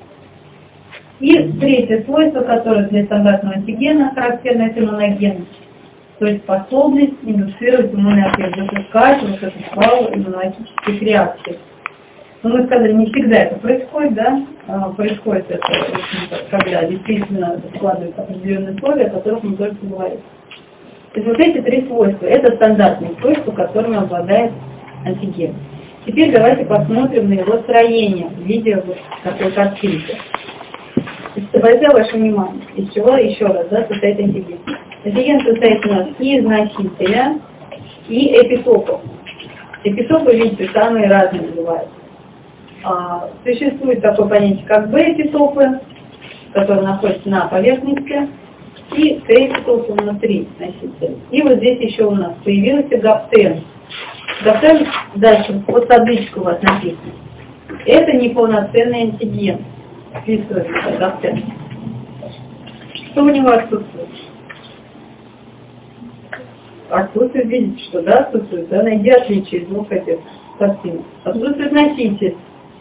A: И третье свойство, которое для стандартного антигена характерно, это иммуногенность. То есть способность индуцировать иммунный ответ, запускать вот эту вал иммунологических реакций. Но мы сказали, не всегда это происходит, да? Происходит это, когда действительно складываются определенные условия, о которых мы только говорим. То есть вот эти три свойства, это стандартные свойства, которыми обладает антиген. Теперь давайте посмотрим на его строение в виде вот такой картинки. Обратил ваше внимание, из чего еще раз, да, состоит антиген. Антиген состоит у нас и из носителя, и эпитопов. Эпитопы, видите, самые разные бывают. А, существует такое понятие, как Б-эпитопы, которые находятся на поверхности, и Т-эпитопы внутри носителя. И вот здесь еще у нас появился гаптен. Гаптен, дальше, вот табличка у вас написана. Это неполноценный антиген. Вписывается гаптен. Что у него отсутствует? Отсутствует, видите, что, да, отсутствует, да, найди отличие из двух этих картинок. Отсутствует носитель.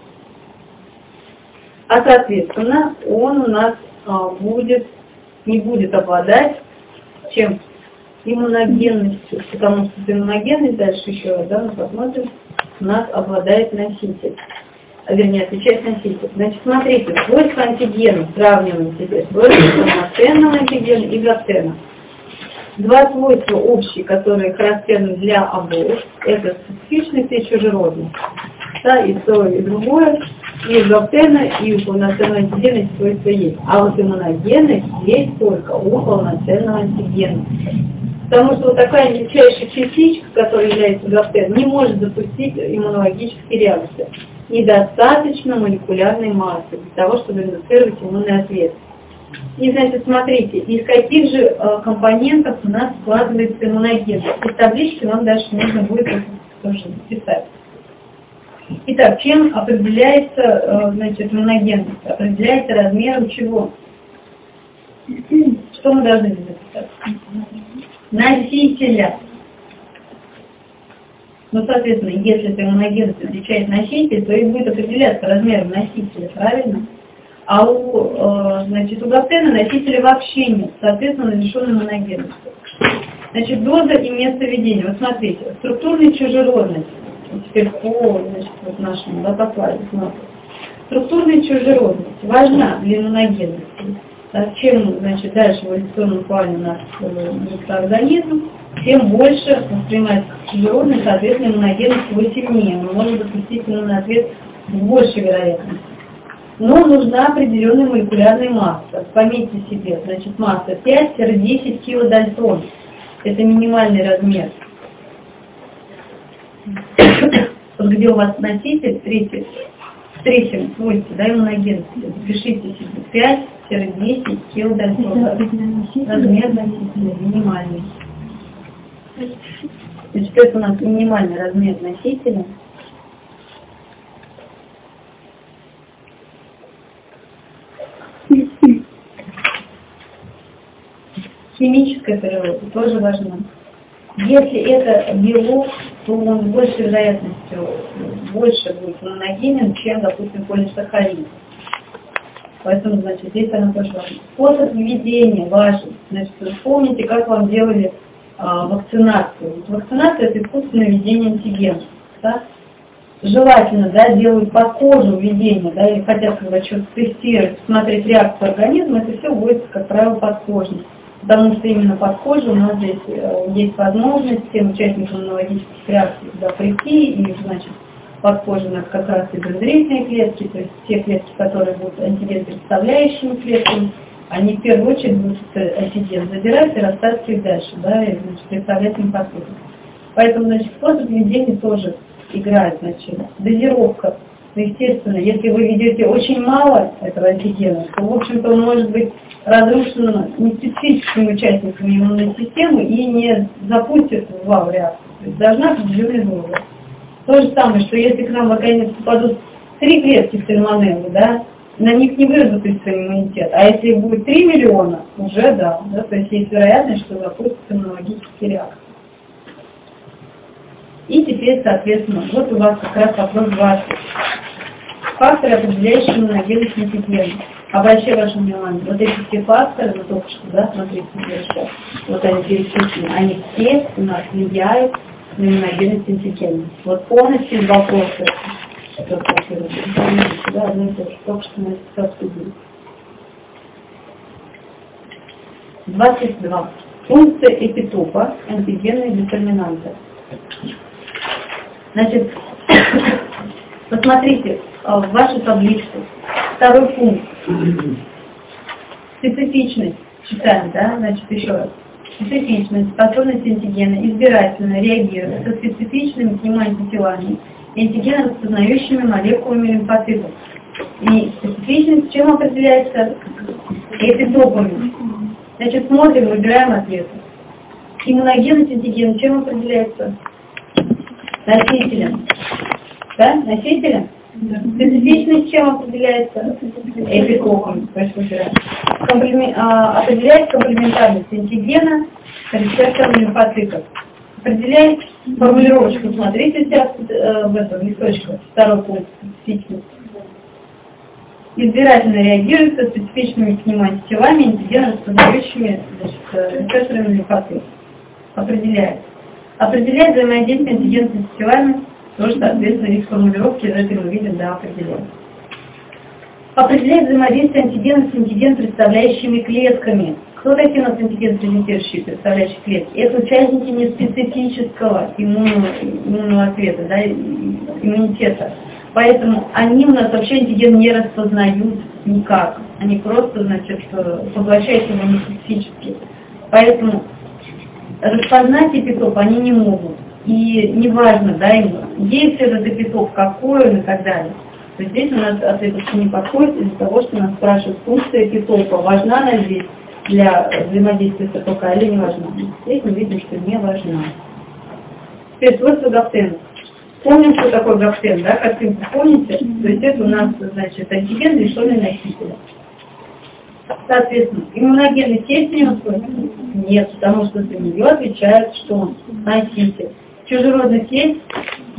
A: А соответственно, он у нас а, будет, не будет обладать чем? Иммуногенностью, потому что иммуногенность, дальше еще раз, да, мы посмотрим, у нас обладает носитель. Вернее, отвечает носитель. Значит, смотрите, свойства антигена, сравниваем теперь, свойства полноценного антигена и гаптена. Два свойства общие, которые характерны для обоих, это специфичность и чужеродность. Да, и то, и другое, и у гаптена, и у полноценного антигена эти свойства есть. А вот иммуногенность есть только у полноценного антигена. Потому что вот такая мельчайшая частичка, которая является гаптеном, не может запустить иммунологические реакции. Недостаточно молекулярной массы для того, чтобы индуцировать иммунный ответ. И, значит, смотрите, из каких же э, компонентов у нас складывается иммуноген. Из таблички вам дальше нужно будет это тоже записать. Итак, чем определяется, э, значит, иммуногенность? Определяется размером чего? Что мы должны записать? Носителя. Ну, соответственно, если эта иммуногенность отличает носитель, то и будет определяться размером носителя, правильно? а у, э, значит, у гаптена носителя вообще нет, соответственно, лишен иммуногенности. Значит, доза и место ведения. Вот смотрите, структурная чужеродность. Теперь по, значит, вот нашему, да, по слайду смотрим. Структурная чужеродность важна для иммуногенности. А чем, значит, дальше в эволюционном плане у нас микроорганизм, тем больше воспринимается чужеродность, соответственно, иммуногенность его сильнее. Мы можем допустить иммунный ответ с большей вероятностью. Но нужна определенная молекулярная масса. Пометьте себе, значит, масса пять-десять килодальтон. Это минимальный размер. Вот где у вас носитель, третий, в третьем свойстве, да, иммуногенности, запишите себе пять-десять килодальтон. Размер носителя минимальный. Значит, это у нас минимальный размер носителя. Химическая природа тоже важна. Если это белок, то он с большей вероятностью больше будет иммуногенен, чем, допустим, полисахарид. Поэтому, значит, здесь она тоже важна. Способ введения важен. Значит, вспомните, как вам делали а, вакцинацию. Вакцинация – это искусственное введение антигенов. Да? Желательно, да, делают под кожу введение, да, или хотят, когда что-то тестировать, смотреть реакцию организма, это все будет, как правило, подкожно. Потому что именно под кожу у нас здесь э, есть возможность всем участникам иммунологических реакций туда прийти, и, значит, под кожу у нас как раз и дендритные клетки, то есть те клетки, которые будут антиген представляющими клетками, они в первую очередь будут антиген забирать и растаскивать дальше, да, и, значит, представлять им подходы. Поэтому, значит, способ введения тоже играет, значит, дозировка. Естественно, если вы ведете очень мало этого антигена, то, в общем-то, он может быть разрушен неспецифическими участниками иммунной системы и не запустит вал реакции. То есть должна определенная доза. То же самое, что если к нам в организм попадут три клетки сальмонеллы, да, на них не выработается иммунитет. А если их будет три миллиона, уже да, да, то есть есть вероятность, что запустятся иммунологические реакции. И теперь, соответственно, вот у вас как раз вопрос двадцать. Факторы, определяющие иммуногенность антигена. Обращаю ваше внимание, вот эти все факторы, вы только что, да, смотрите, сейчас, вот они перечислены, они все у нас влияют на иммуногенность антигена. Вот полностью вопросы, да, одно и то же, только что мы это обсудили. двадцать два. Функция эпитопа антигенные детерминанты. Значит, посмотрите в вашу табличку. Второй пункт. Специфичность. Читаем, да? Значит, еще раз. Специфичность, способность антигена избирательно реагировать со специфичными к нему антителами и антигена распознающими молекулами лимфоцитов. И специфичность чем определяется? Эпитопами. Значит, смотрим, выбираем ответы. Иммуногенность антигена чем определяется? Носителем. Да? Носителем? Да. Специфичность чем определяется? Эпитопом. Комплемен... А, определяет комплементарность антигена рецептором лимфоцитов. Определяет формулировочку. Смотрите сейчас э, в этом листочке. Второй пункт. Специфичность. Избирательно реагирует со специфичными к нему антителами, антигена распознающими рецепторами лимфоцитов. Определяет. Определяет взаимодействие антиген с антителами, тоже, соответственно, их формулировки из этого мы видим, да, определяет. Определяет взаимодействие антигена с антиген представляющими клетками. Кто такие у нас антиген презентирующие представляющие клетки? Это участники неспецифического иммунного, иммунного ответа, да, иммунитета. Поэтому они у нас вообще антиген не распознают никак. Они просто, значит, поглощают его неспецифически. Поэтому распознать эпитоп они не могут. И неважно, да, им, есть этот эпитоп, какой он и так далее. То есть здесь у нас ответочка не подходит из-за того, что нас спрашивают, функция эпитопа, важна она здесь для взаимодействия с РПК или не важна. Здесь мы видим, что не важна. Теперь свойства гаптена. Помним, что такое гаптен, да, как вы помните, то есть это у нас, значит, антиген, лишенный носителя. Соответственно, иммуногенность есть у него свойства? Нет, потому что за нее отвечает, что он носитель. Чужеродность есть?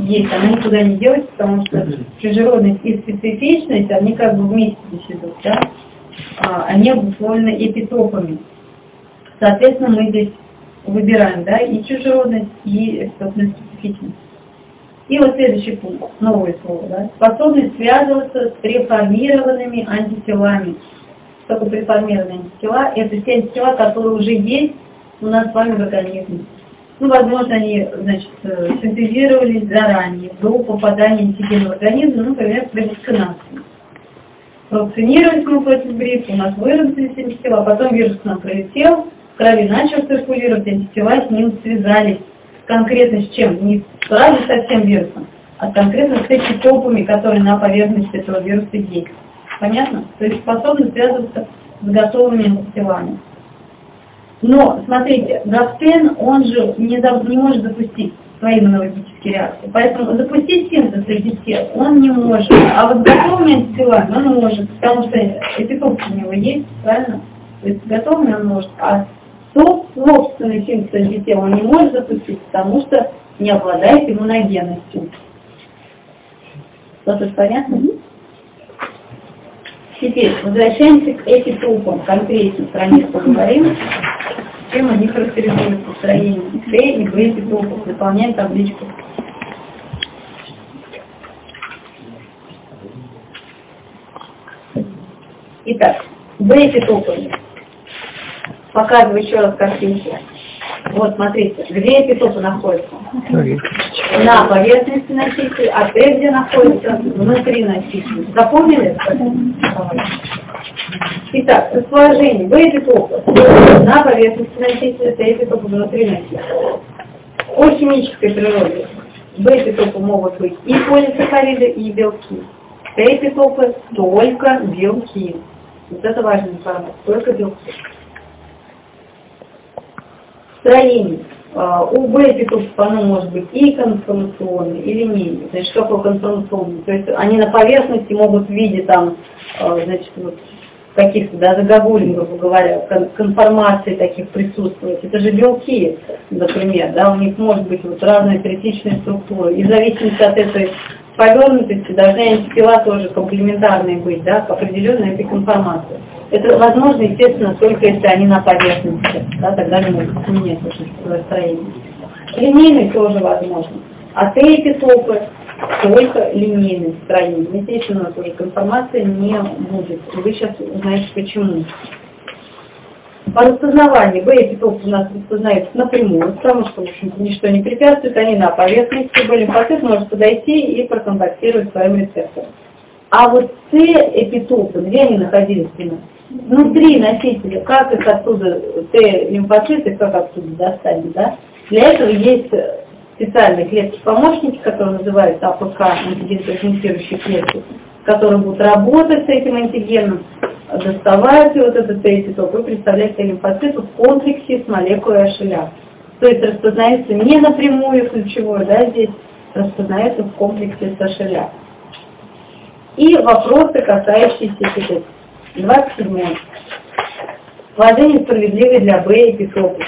A: есть, она никуда не делается, потому что чужеродность и специфичность, они как бы вместе здесь идут, да? А, они обусловлены эпитопами. Соответственно, мы здесь выбираем, да, и чужеродность, и, собственно, специфичность. И вот следующий пункт, новое слово, да, способность связываться с преформированными антителами. Что такое преформированные антитела? Это те антитела, которые уже есть у нас с вами в организме. Ну, возможно, они, значит, синтезировались заранее, до попадания антигена в организм, ну, например, при вакцинации. Провакцинировались мы против гриппа, у нас выработались антитела, а потом вирус к нам прилетел, в крови начал циркулировать, антитела с ним связались. Конкретно с чем? Не сразу со всем вирусом, а конкретно с эпитопами, которые на поверхности этого вируса есть. Понятно? То есть способны связываться с готовыми антителами. Но, смотрите, гаптен, он же не, за, не может запустить свои иммунологические реакции. Поэтому запустить синтез этих тел он не может. А вот готовыми антителами он может, потому что эпитопы у него есть, правильно? То есть готовыми он может, а собственный синтез антител он не может запустить, потому что не обладает иммуногенностью. Что-то понятно? Теперь возвращаемся к эпитопам. Конкретно про них поговорим. Чем они характеризуются строением Т и Б эпитопов. Заполняем табличку. Итак, Б эпитопы. Показываю еще раз картинку. Вот, смотрите, где эпитопы находятся? На поверхности носителя, а Т где находится? Внутри носителя. Запомнили? Итак, расположение Б эпитопа на поверхности носителя, Т эпитопа внутри носителя. По химической природе Б эпитопы могут быть и полисахариды, и белки. Т эпитопы только белки. Вот это важная информация, только белки. Строение. У Б эпитопов оно может быть и конформационное, и линейное. Значит, что такое конформационное? То есть они на поверхности могут в виде там, значит, вот, каких-то, да, загогулин, грубо говоря, конформаций таких присутствовать. Это же белки, например, да, у них может быть вот разные третичные структуры. И в зависимости от этой повернутости должны антитела тоже комплементарные быть, да, к определенной этой конформации. Это возможно, естественно, только если они на поверхности, да, тогда они могут менять свое строение. Линейные тоже возможно. А Т-эпитопы только линейные строения. Здесь у нас уже информация не будет. Вы сейчас узнаете почему. По распознаванию Б-эпитопы у нас распознаются напрямую, потому что, в общем-то, ничто не препятствует, они на поверхности, Б-лимфоцит может подойти и проконтактировать своим рецептором. А вот Т-эпитопы, где они находились примерно? Внутри носителя, как их оттуда, Т-лимфоциты, как оттуда достать, да? Для этого есть специальные клетки-помощники, которые называются А П К, антиген-презентирующие клетки, которые будут работать с этим антигеном, доставать вот этот Т-эпитоп и представлять Т-лимфоциту в комплексе с молекулой H L A. То есть распознается не напрямую ключевое, да, здесь распознается в комплексе с H L A. И вопросы, касающиеся этих. двадцать седьмой. Положение справедливое для Б-эпитопов.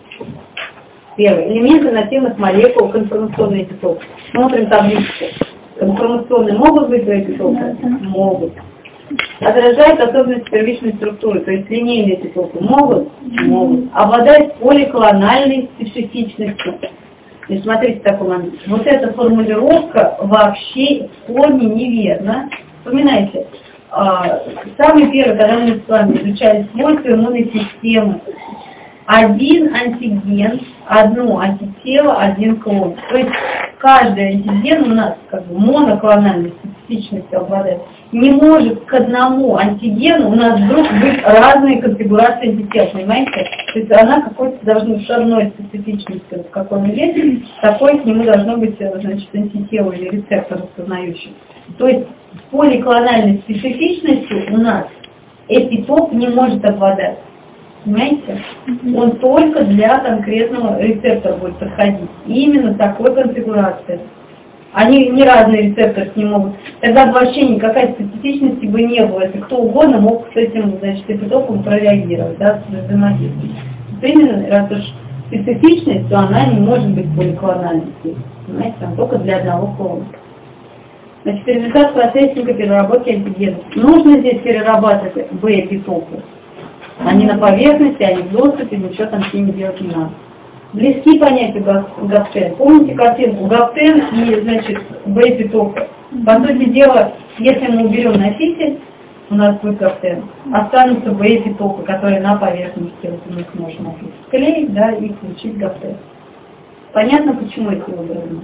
A: Первое. Элементы нативных молекул конформационных эпитопов. Смотрим табличку. Конформационные могут быть Б-эпитопы? Могут. Отражают особенности первичной структуры, то есть линейные эпитопы могут? Могут. Обладают поликлональной специфичностью. И смотрите такой момент. Вот эта формулировка вообще в корне неверна. Вспоминайте. Самый первый, когда мы с вами изучали свойства иммунной системы, один антиген, одно антитело, один клон. То есть каждый антиген у нас как бы моноклональной специфичностью обладает. Не может к одному антигену у нас вдруг быть разные конфигурации антител, понимаете? То есть она какой-то должна быть одной специфичностью, как он есть, такой к нему должно быть, значит, антитело или рецептор распознающий. То есть с поликлональной специфичностью у нас эпитоп не может обладать. Понимаете? Он только для конкретного рецептора будет подходить. И именно такой конфигурации. Они не разные рецепторы не могут. Тогда бы вообще никакой специфичности бы не было. Если кто угодно мог с этим, значит, эпитопом прореагировать, да, с взаимодействием. Именно, раз уж специфичность, то она не может быть поликлональной. Понимаете, там только для одного клона. Значит, результат процессника переработки антигенов. Нужно здесь перерабатывать Б-эпитопы. Они на поверхности, они в доступе, ничего там с ними делать не надо. Близки понятия гаптен. Помните картинку? Гаптен и, значит, Б-эпитопы. По сути дела, если мы уберем носитель, у нас будет гаптен, останутся Б-эпитопы, которые на поверхности, вот мы сможем склеить, да, и включить гаптен. Понятно, почему эти выбраны?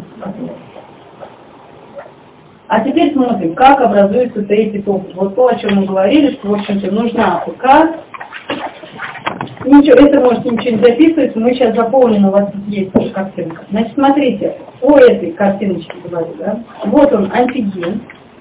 A: А теперь смотрим, как образуется Т-эпитоп. Вот то, о чем мы говорили, что, в общем-то, нужна АПК. Ничего, это можете ничего не записывать, мы сейчас заполним, у вас тут есть тоже картинка. Значит, смотрите, по этой картиночке говорю, да, вот он антиген,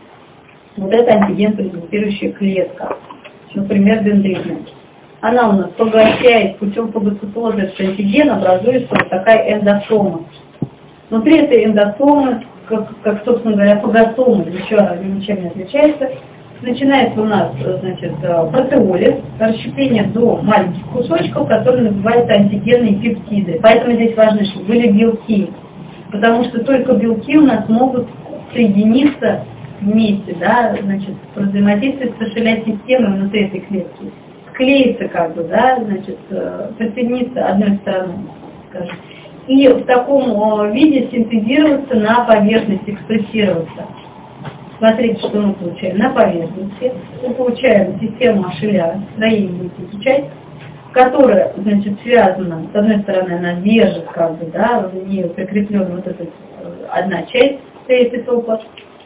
A: вот это антиген, презентирующая клетка, например, дендритная. Она у нас поглощает путем фагоцитоза этот антиген, образуется вот такая эндосома. Внутри этой эндосомы, как, как собственно говоря, фагосома, еще ничем не отличается, начинается у нас, значит, протеолиз, расщепление до маленьких кусочков, которые называются антигенные пептиды. Поэтому здесь важно, чтобы были белки, потому что только белки у нас могут соединиться вместе, да, значит, взаимодействовать с ошелять системой внутри этой клетки. Склеиться как бы, да, значит, присоединиться одной стороной, скажем. И в таком виде синтезироваться на поверхности, экспрессироваться. Смотрите, что мы получаем на поверхности. Мы получаем систему Ашеля, строение будете изучать, которая, значит, связана, с одной стороны, она держит, как бы, да, в нее прикреплена вот эта одна часть Т-эпитопа,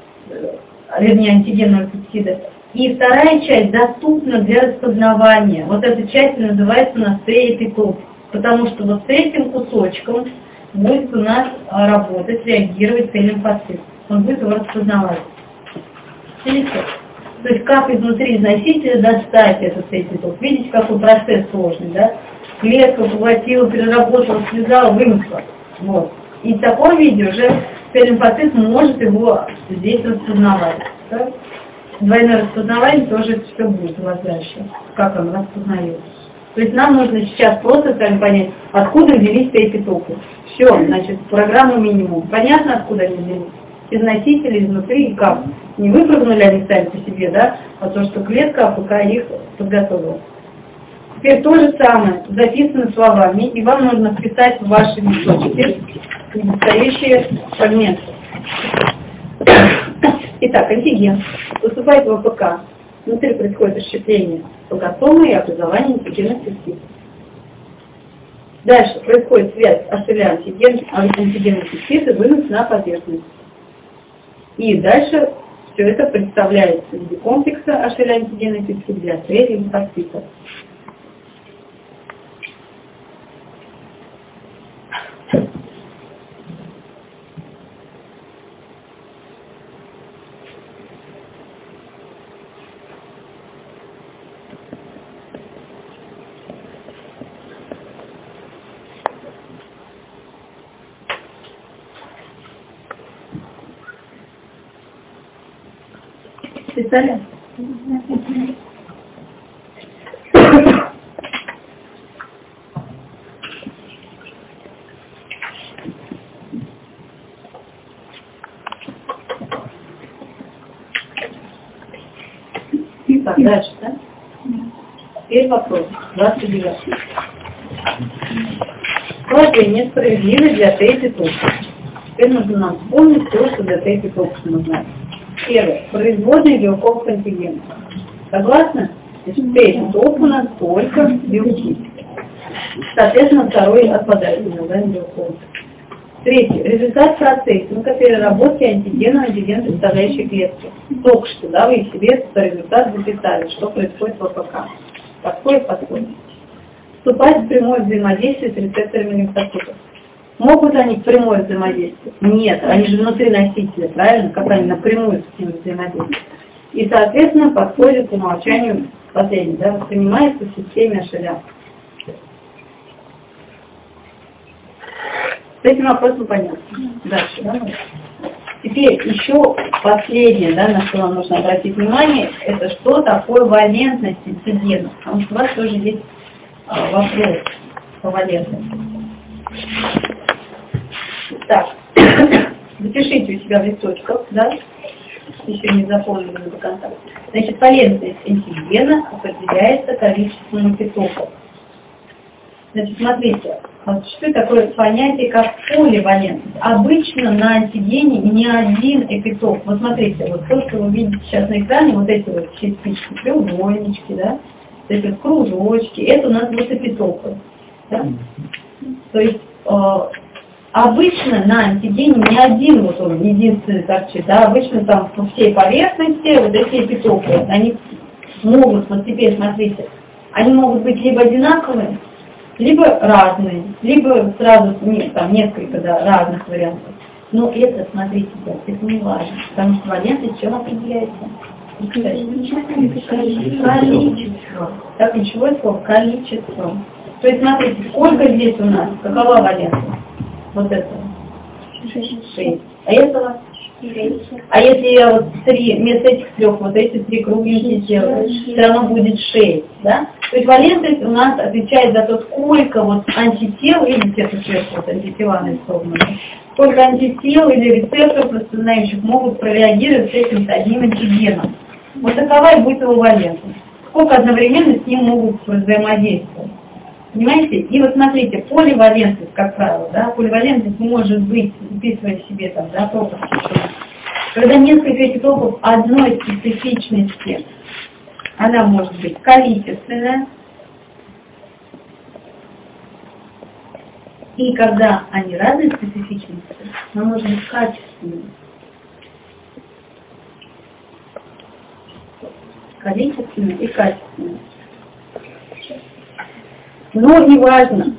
A: вернее, антигенного пептида, и вторая часть доступна для распознавания. Вот эта часть называется у нас Т-эпитоп, потому что вот с этим кусочком будет у нас работать, реагировать Т-лимфоцит. Он будет его распознавать. Видите? То есть как изнутри носителя достать этот Т-эпитоп. Видите, какой процесс сложный, да? Клетка поглотила, переработала, связала, вынесла. Вот. И в таком виде уже Т-лимфоцит может его здесь распознавать. Да? Двойное распознавание тоже все будет у вас дальше. Как он распознается. То есть нам нужно сейчас просто с вами понять, откуда взялись Т-эпитопы. Все, значит, программу минимум. Понятно, откуда они взялись? Из носителей, изнутри и как. Не выпрыгнули они сами по себе, да, а то, что клетка АПК их подготовила. Теперь то же самое записано словами, и вам нужно вписать в ваши листочки недостающие фрагменты. Итак, антиген поступает в АПК. Внутри происходит расщепление фагосомы и образование антигенных пептидов. Дальше происходит связь Ашеля-антиген, антигенных пептидов, вынос на поверхность. И дальше все это представляется в виде комплекса Ашеля-антигенных пептидов для Т-лимфоцитов. Писали? Так, дальше, да? Теперь вопрос. двадцать девятый. Положение справедливое для Т-эпитопов. Теперь нужно нам вспомнить то, что для Т-эпитопов нужно. Первое. Производные белков к антигену. Согласны? Т-эпитоп у нас только белки. Соответственно, второй отпадает название белков. Третье. Результат процессинга переработки антигена антиген составляющей клетки. Только что, да, вы себе этот результат записали, что происходит в АПК. Подходит, подходит. Вступать в прямое взаимодействие с рецепторами лимфоцитов. Могут они в прямое взаимодействие? Нет, они же внутри носителя, правильно? Как они напрямую с ним взаимодействуют. И, соответственно, подходит по умолчанию последний, да, воспринимается в системе Ашеля. С этим вопросом понятно. Дальше, да? Теперь еще последнее, да, на что вам нужно обратить внимание, это что такое валентность антигенов. Потому что у вас тоже есть а, вопрос по валентности. Так, запишите у себя в листочках, да, еще не заполнили до конца. Значит, валентность антигена определяется количеством эпитопов. Значит, смотрите, вот что такое понятие, как поливалентность. Обычно на антигене не один эпитоп. Вот смотрите, вот то, что вы видите сейчас на экране, вот эти вот частички, треугольнички, да, вот эти вот кружочки, это у нас вот эпитопы. Да? То есть э, обычно на антигене не один вот он единственный торчит, да, обычно там по всей поверхности вот эти эпитопы, они могут, вот теперь смотрите, они могут быть либо одинаковые, либо разные, либо сразу нет, там несколько, да, разных вариантов. Но это, смотрите, да, это не важно, потому что валентность чем определяется? Количество. Так, ключевое слово количество. То есть, смотрите, сколько здесь у нас, какова валентность? Вот это. Шесть. А этого? А если я вот три, вместо этих трех, вот эти три кругленькие сделаю, все равно будет шесть, да? То есть валентность у нас отвечает за то, сколько вот антител, видите, это сверху вот антитела нарисованы, сколько антител или рецепторов распознающих могут прореагировать с этим с одним антигеном. Вот такова и будет его валентность. Сколько одновременно с ним могут взаимодействовать. Понимаете? И вот смотрите, поливалентность, как правило, да, поливалентность может быть, записывая себе там, да, пропорции, когда несколько эпитопов одной специфичности, она может быть количественная, и когда они разные специфичности, она может быть качественной. Количественная и качественная. Но не важно.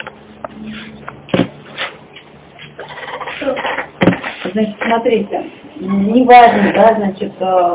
A: Значит, смотрите, не важно, да, значит,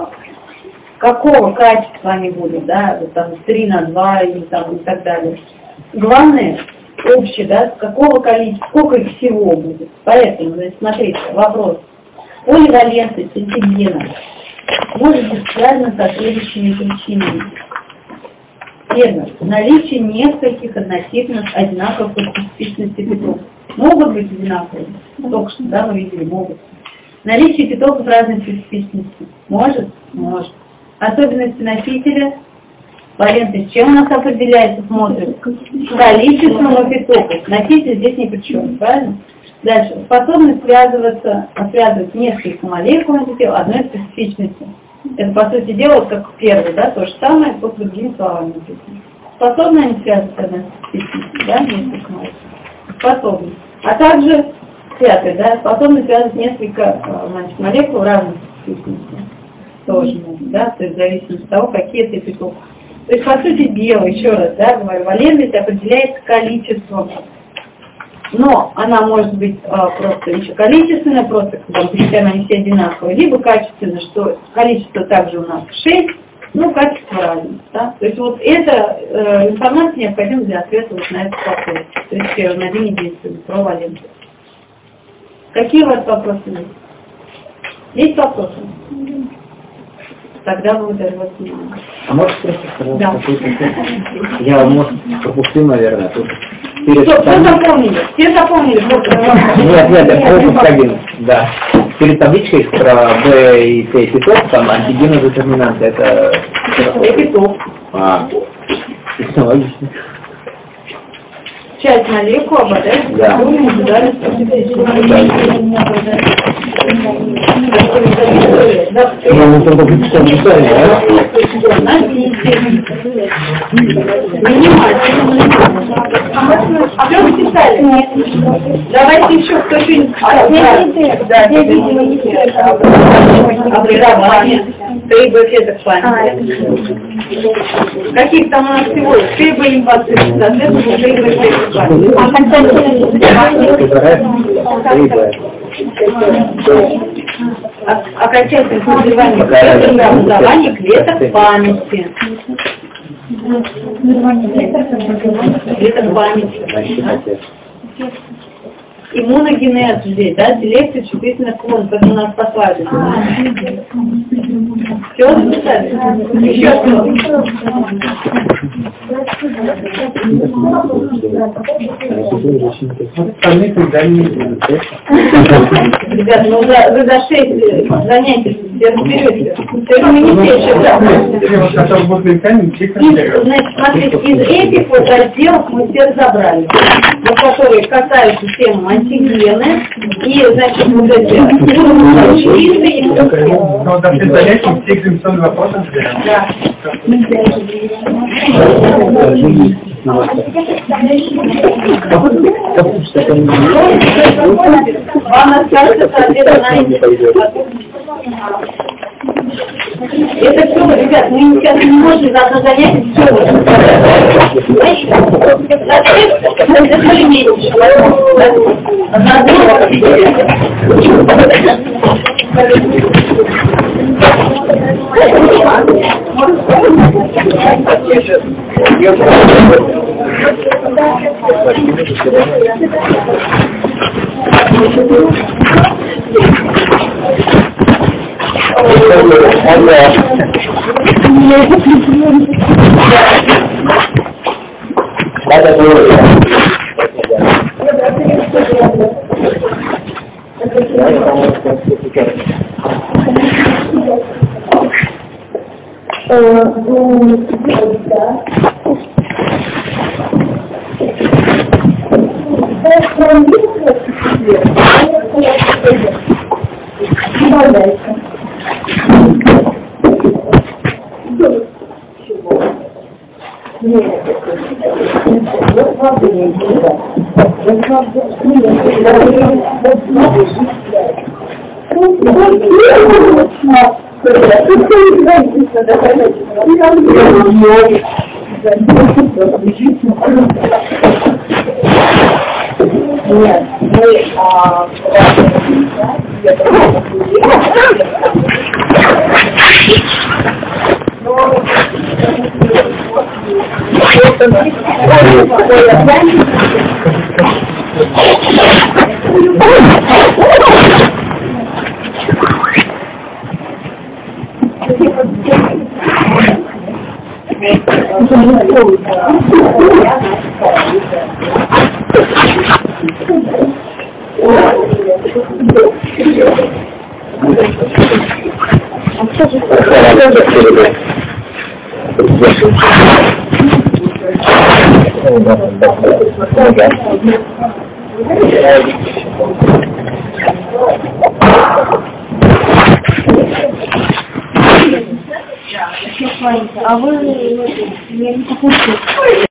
A: какого качества они будут, да, там три на два или там и так далее. Главное, общее, да, какого количества, сколько их всего будет. Поэтому, значит, смотрите, вопрос. Поливалентность антигена может быть связана со следующими причинами. Первое. Наличие нескольких относительно одинаковых специфичностей эпитопов. Могут быть одинаковые. Только что, да, мы видели, могут. Наличие эпитопов разной специфичности. Может? Может. Особенности носителя. Валентность чем у нас определяется, смотрим? Количеством эпитопов. Носитель здесь ни при чем, правильно? Дальше. Способность связываться, связывать несколько молекул антител одной специфичностью. Это, по сути дела, как первый, да, то же самое, только другими словами написано. Способны они связываться одной специфичностью, да, несколько молекул? Способны. А также, пятый, да, способны связывать несколько, значит, молекул разных специфичностей. Тоже могут, да, то есть в зависимости от того, какие это эпитопы. То есть, по сути дела, еще раз, да, говорю, валентность определяется количеством. Но она может быть а, просто еще количественная, просто когда они все одинаковые, либо качественная, что количество также у нас шесть, ну, качество разное. Да? То есть вот эта э, информация необходима для ответа вот на этот вопрос. То есть первый на день действует про валентность. Какие у вас вопросы есть? Есть вопросы? Тогда благодарю вас внимание.
C: А можешь спросить, пожалуйста,
A: да.
C: какой контекст? Я, может, пропустил, наверное, тут. Перед
A: Что,
C: таблицей...
A: Все запомнили? Все запомнили?
C: Нет, нет, я пропуск один, да. Перед табличкой про Б и С эпитоп, там антигенодетерминанты, это...
A: Эпитоп.
C: А, это логично.
A: Часть молекул обладает
C: Да.
A: индивидуальной специфичностью.
C: Я не только прочитал описание, да?
A: Все вы писали? Давайте еще кто-нибудь. Образование. Три Б эффектов памяти. Каких там у нас всего? Три Б импульсы. Соответственно, три Б эффектов памяти. Окончательное созревание образование клеток памяти. Клеток памяти. Иммуногенез здесь, да, селекция чувствительных клонов, как у нас послали. Все записали? Еще что? Ребята, ну за, вы за шесть занятий все разберетесь. То есть мы не все еще значит, смотрите, из этих вот разделов мы все разобрали. Вот которые касаются темы антигены и, значит, вот эти чисты и
B: Ну, да, все занятия, все экзаменационные вопросы разбираем.
A: да. Вам расскажется ответ на эти. Это все, ребят, мы сейчас не можем за одно занятие все Нет, мы а, а вы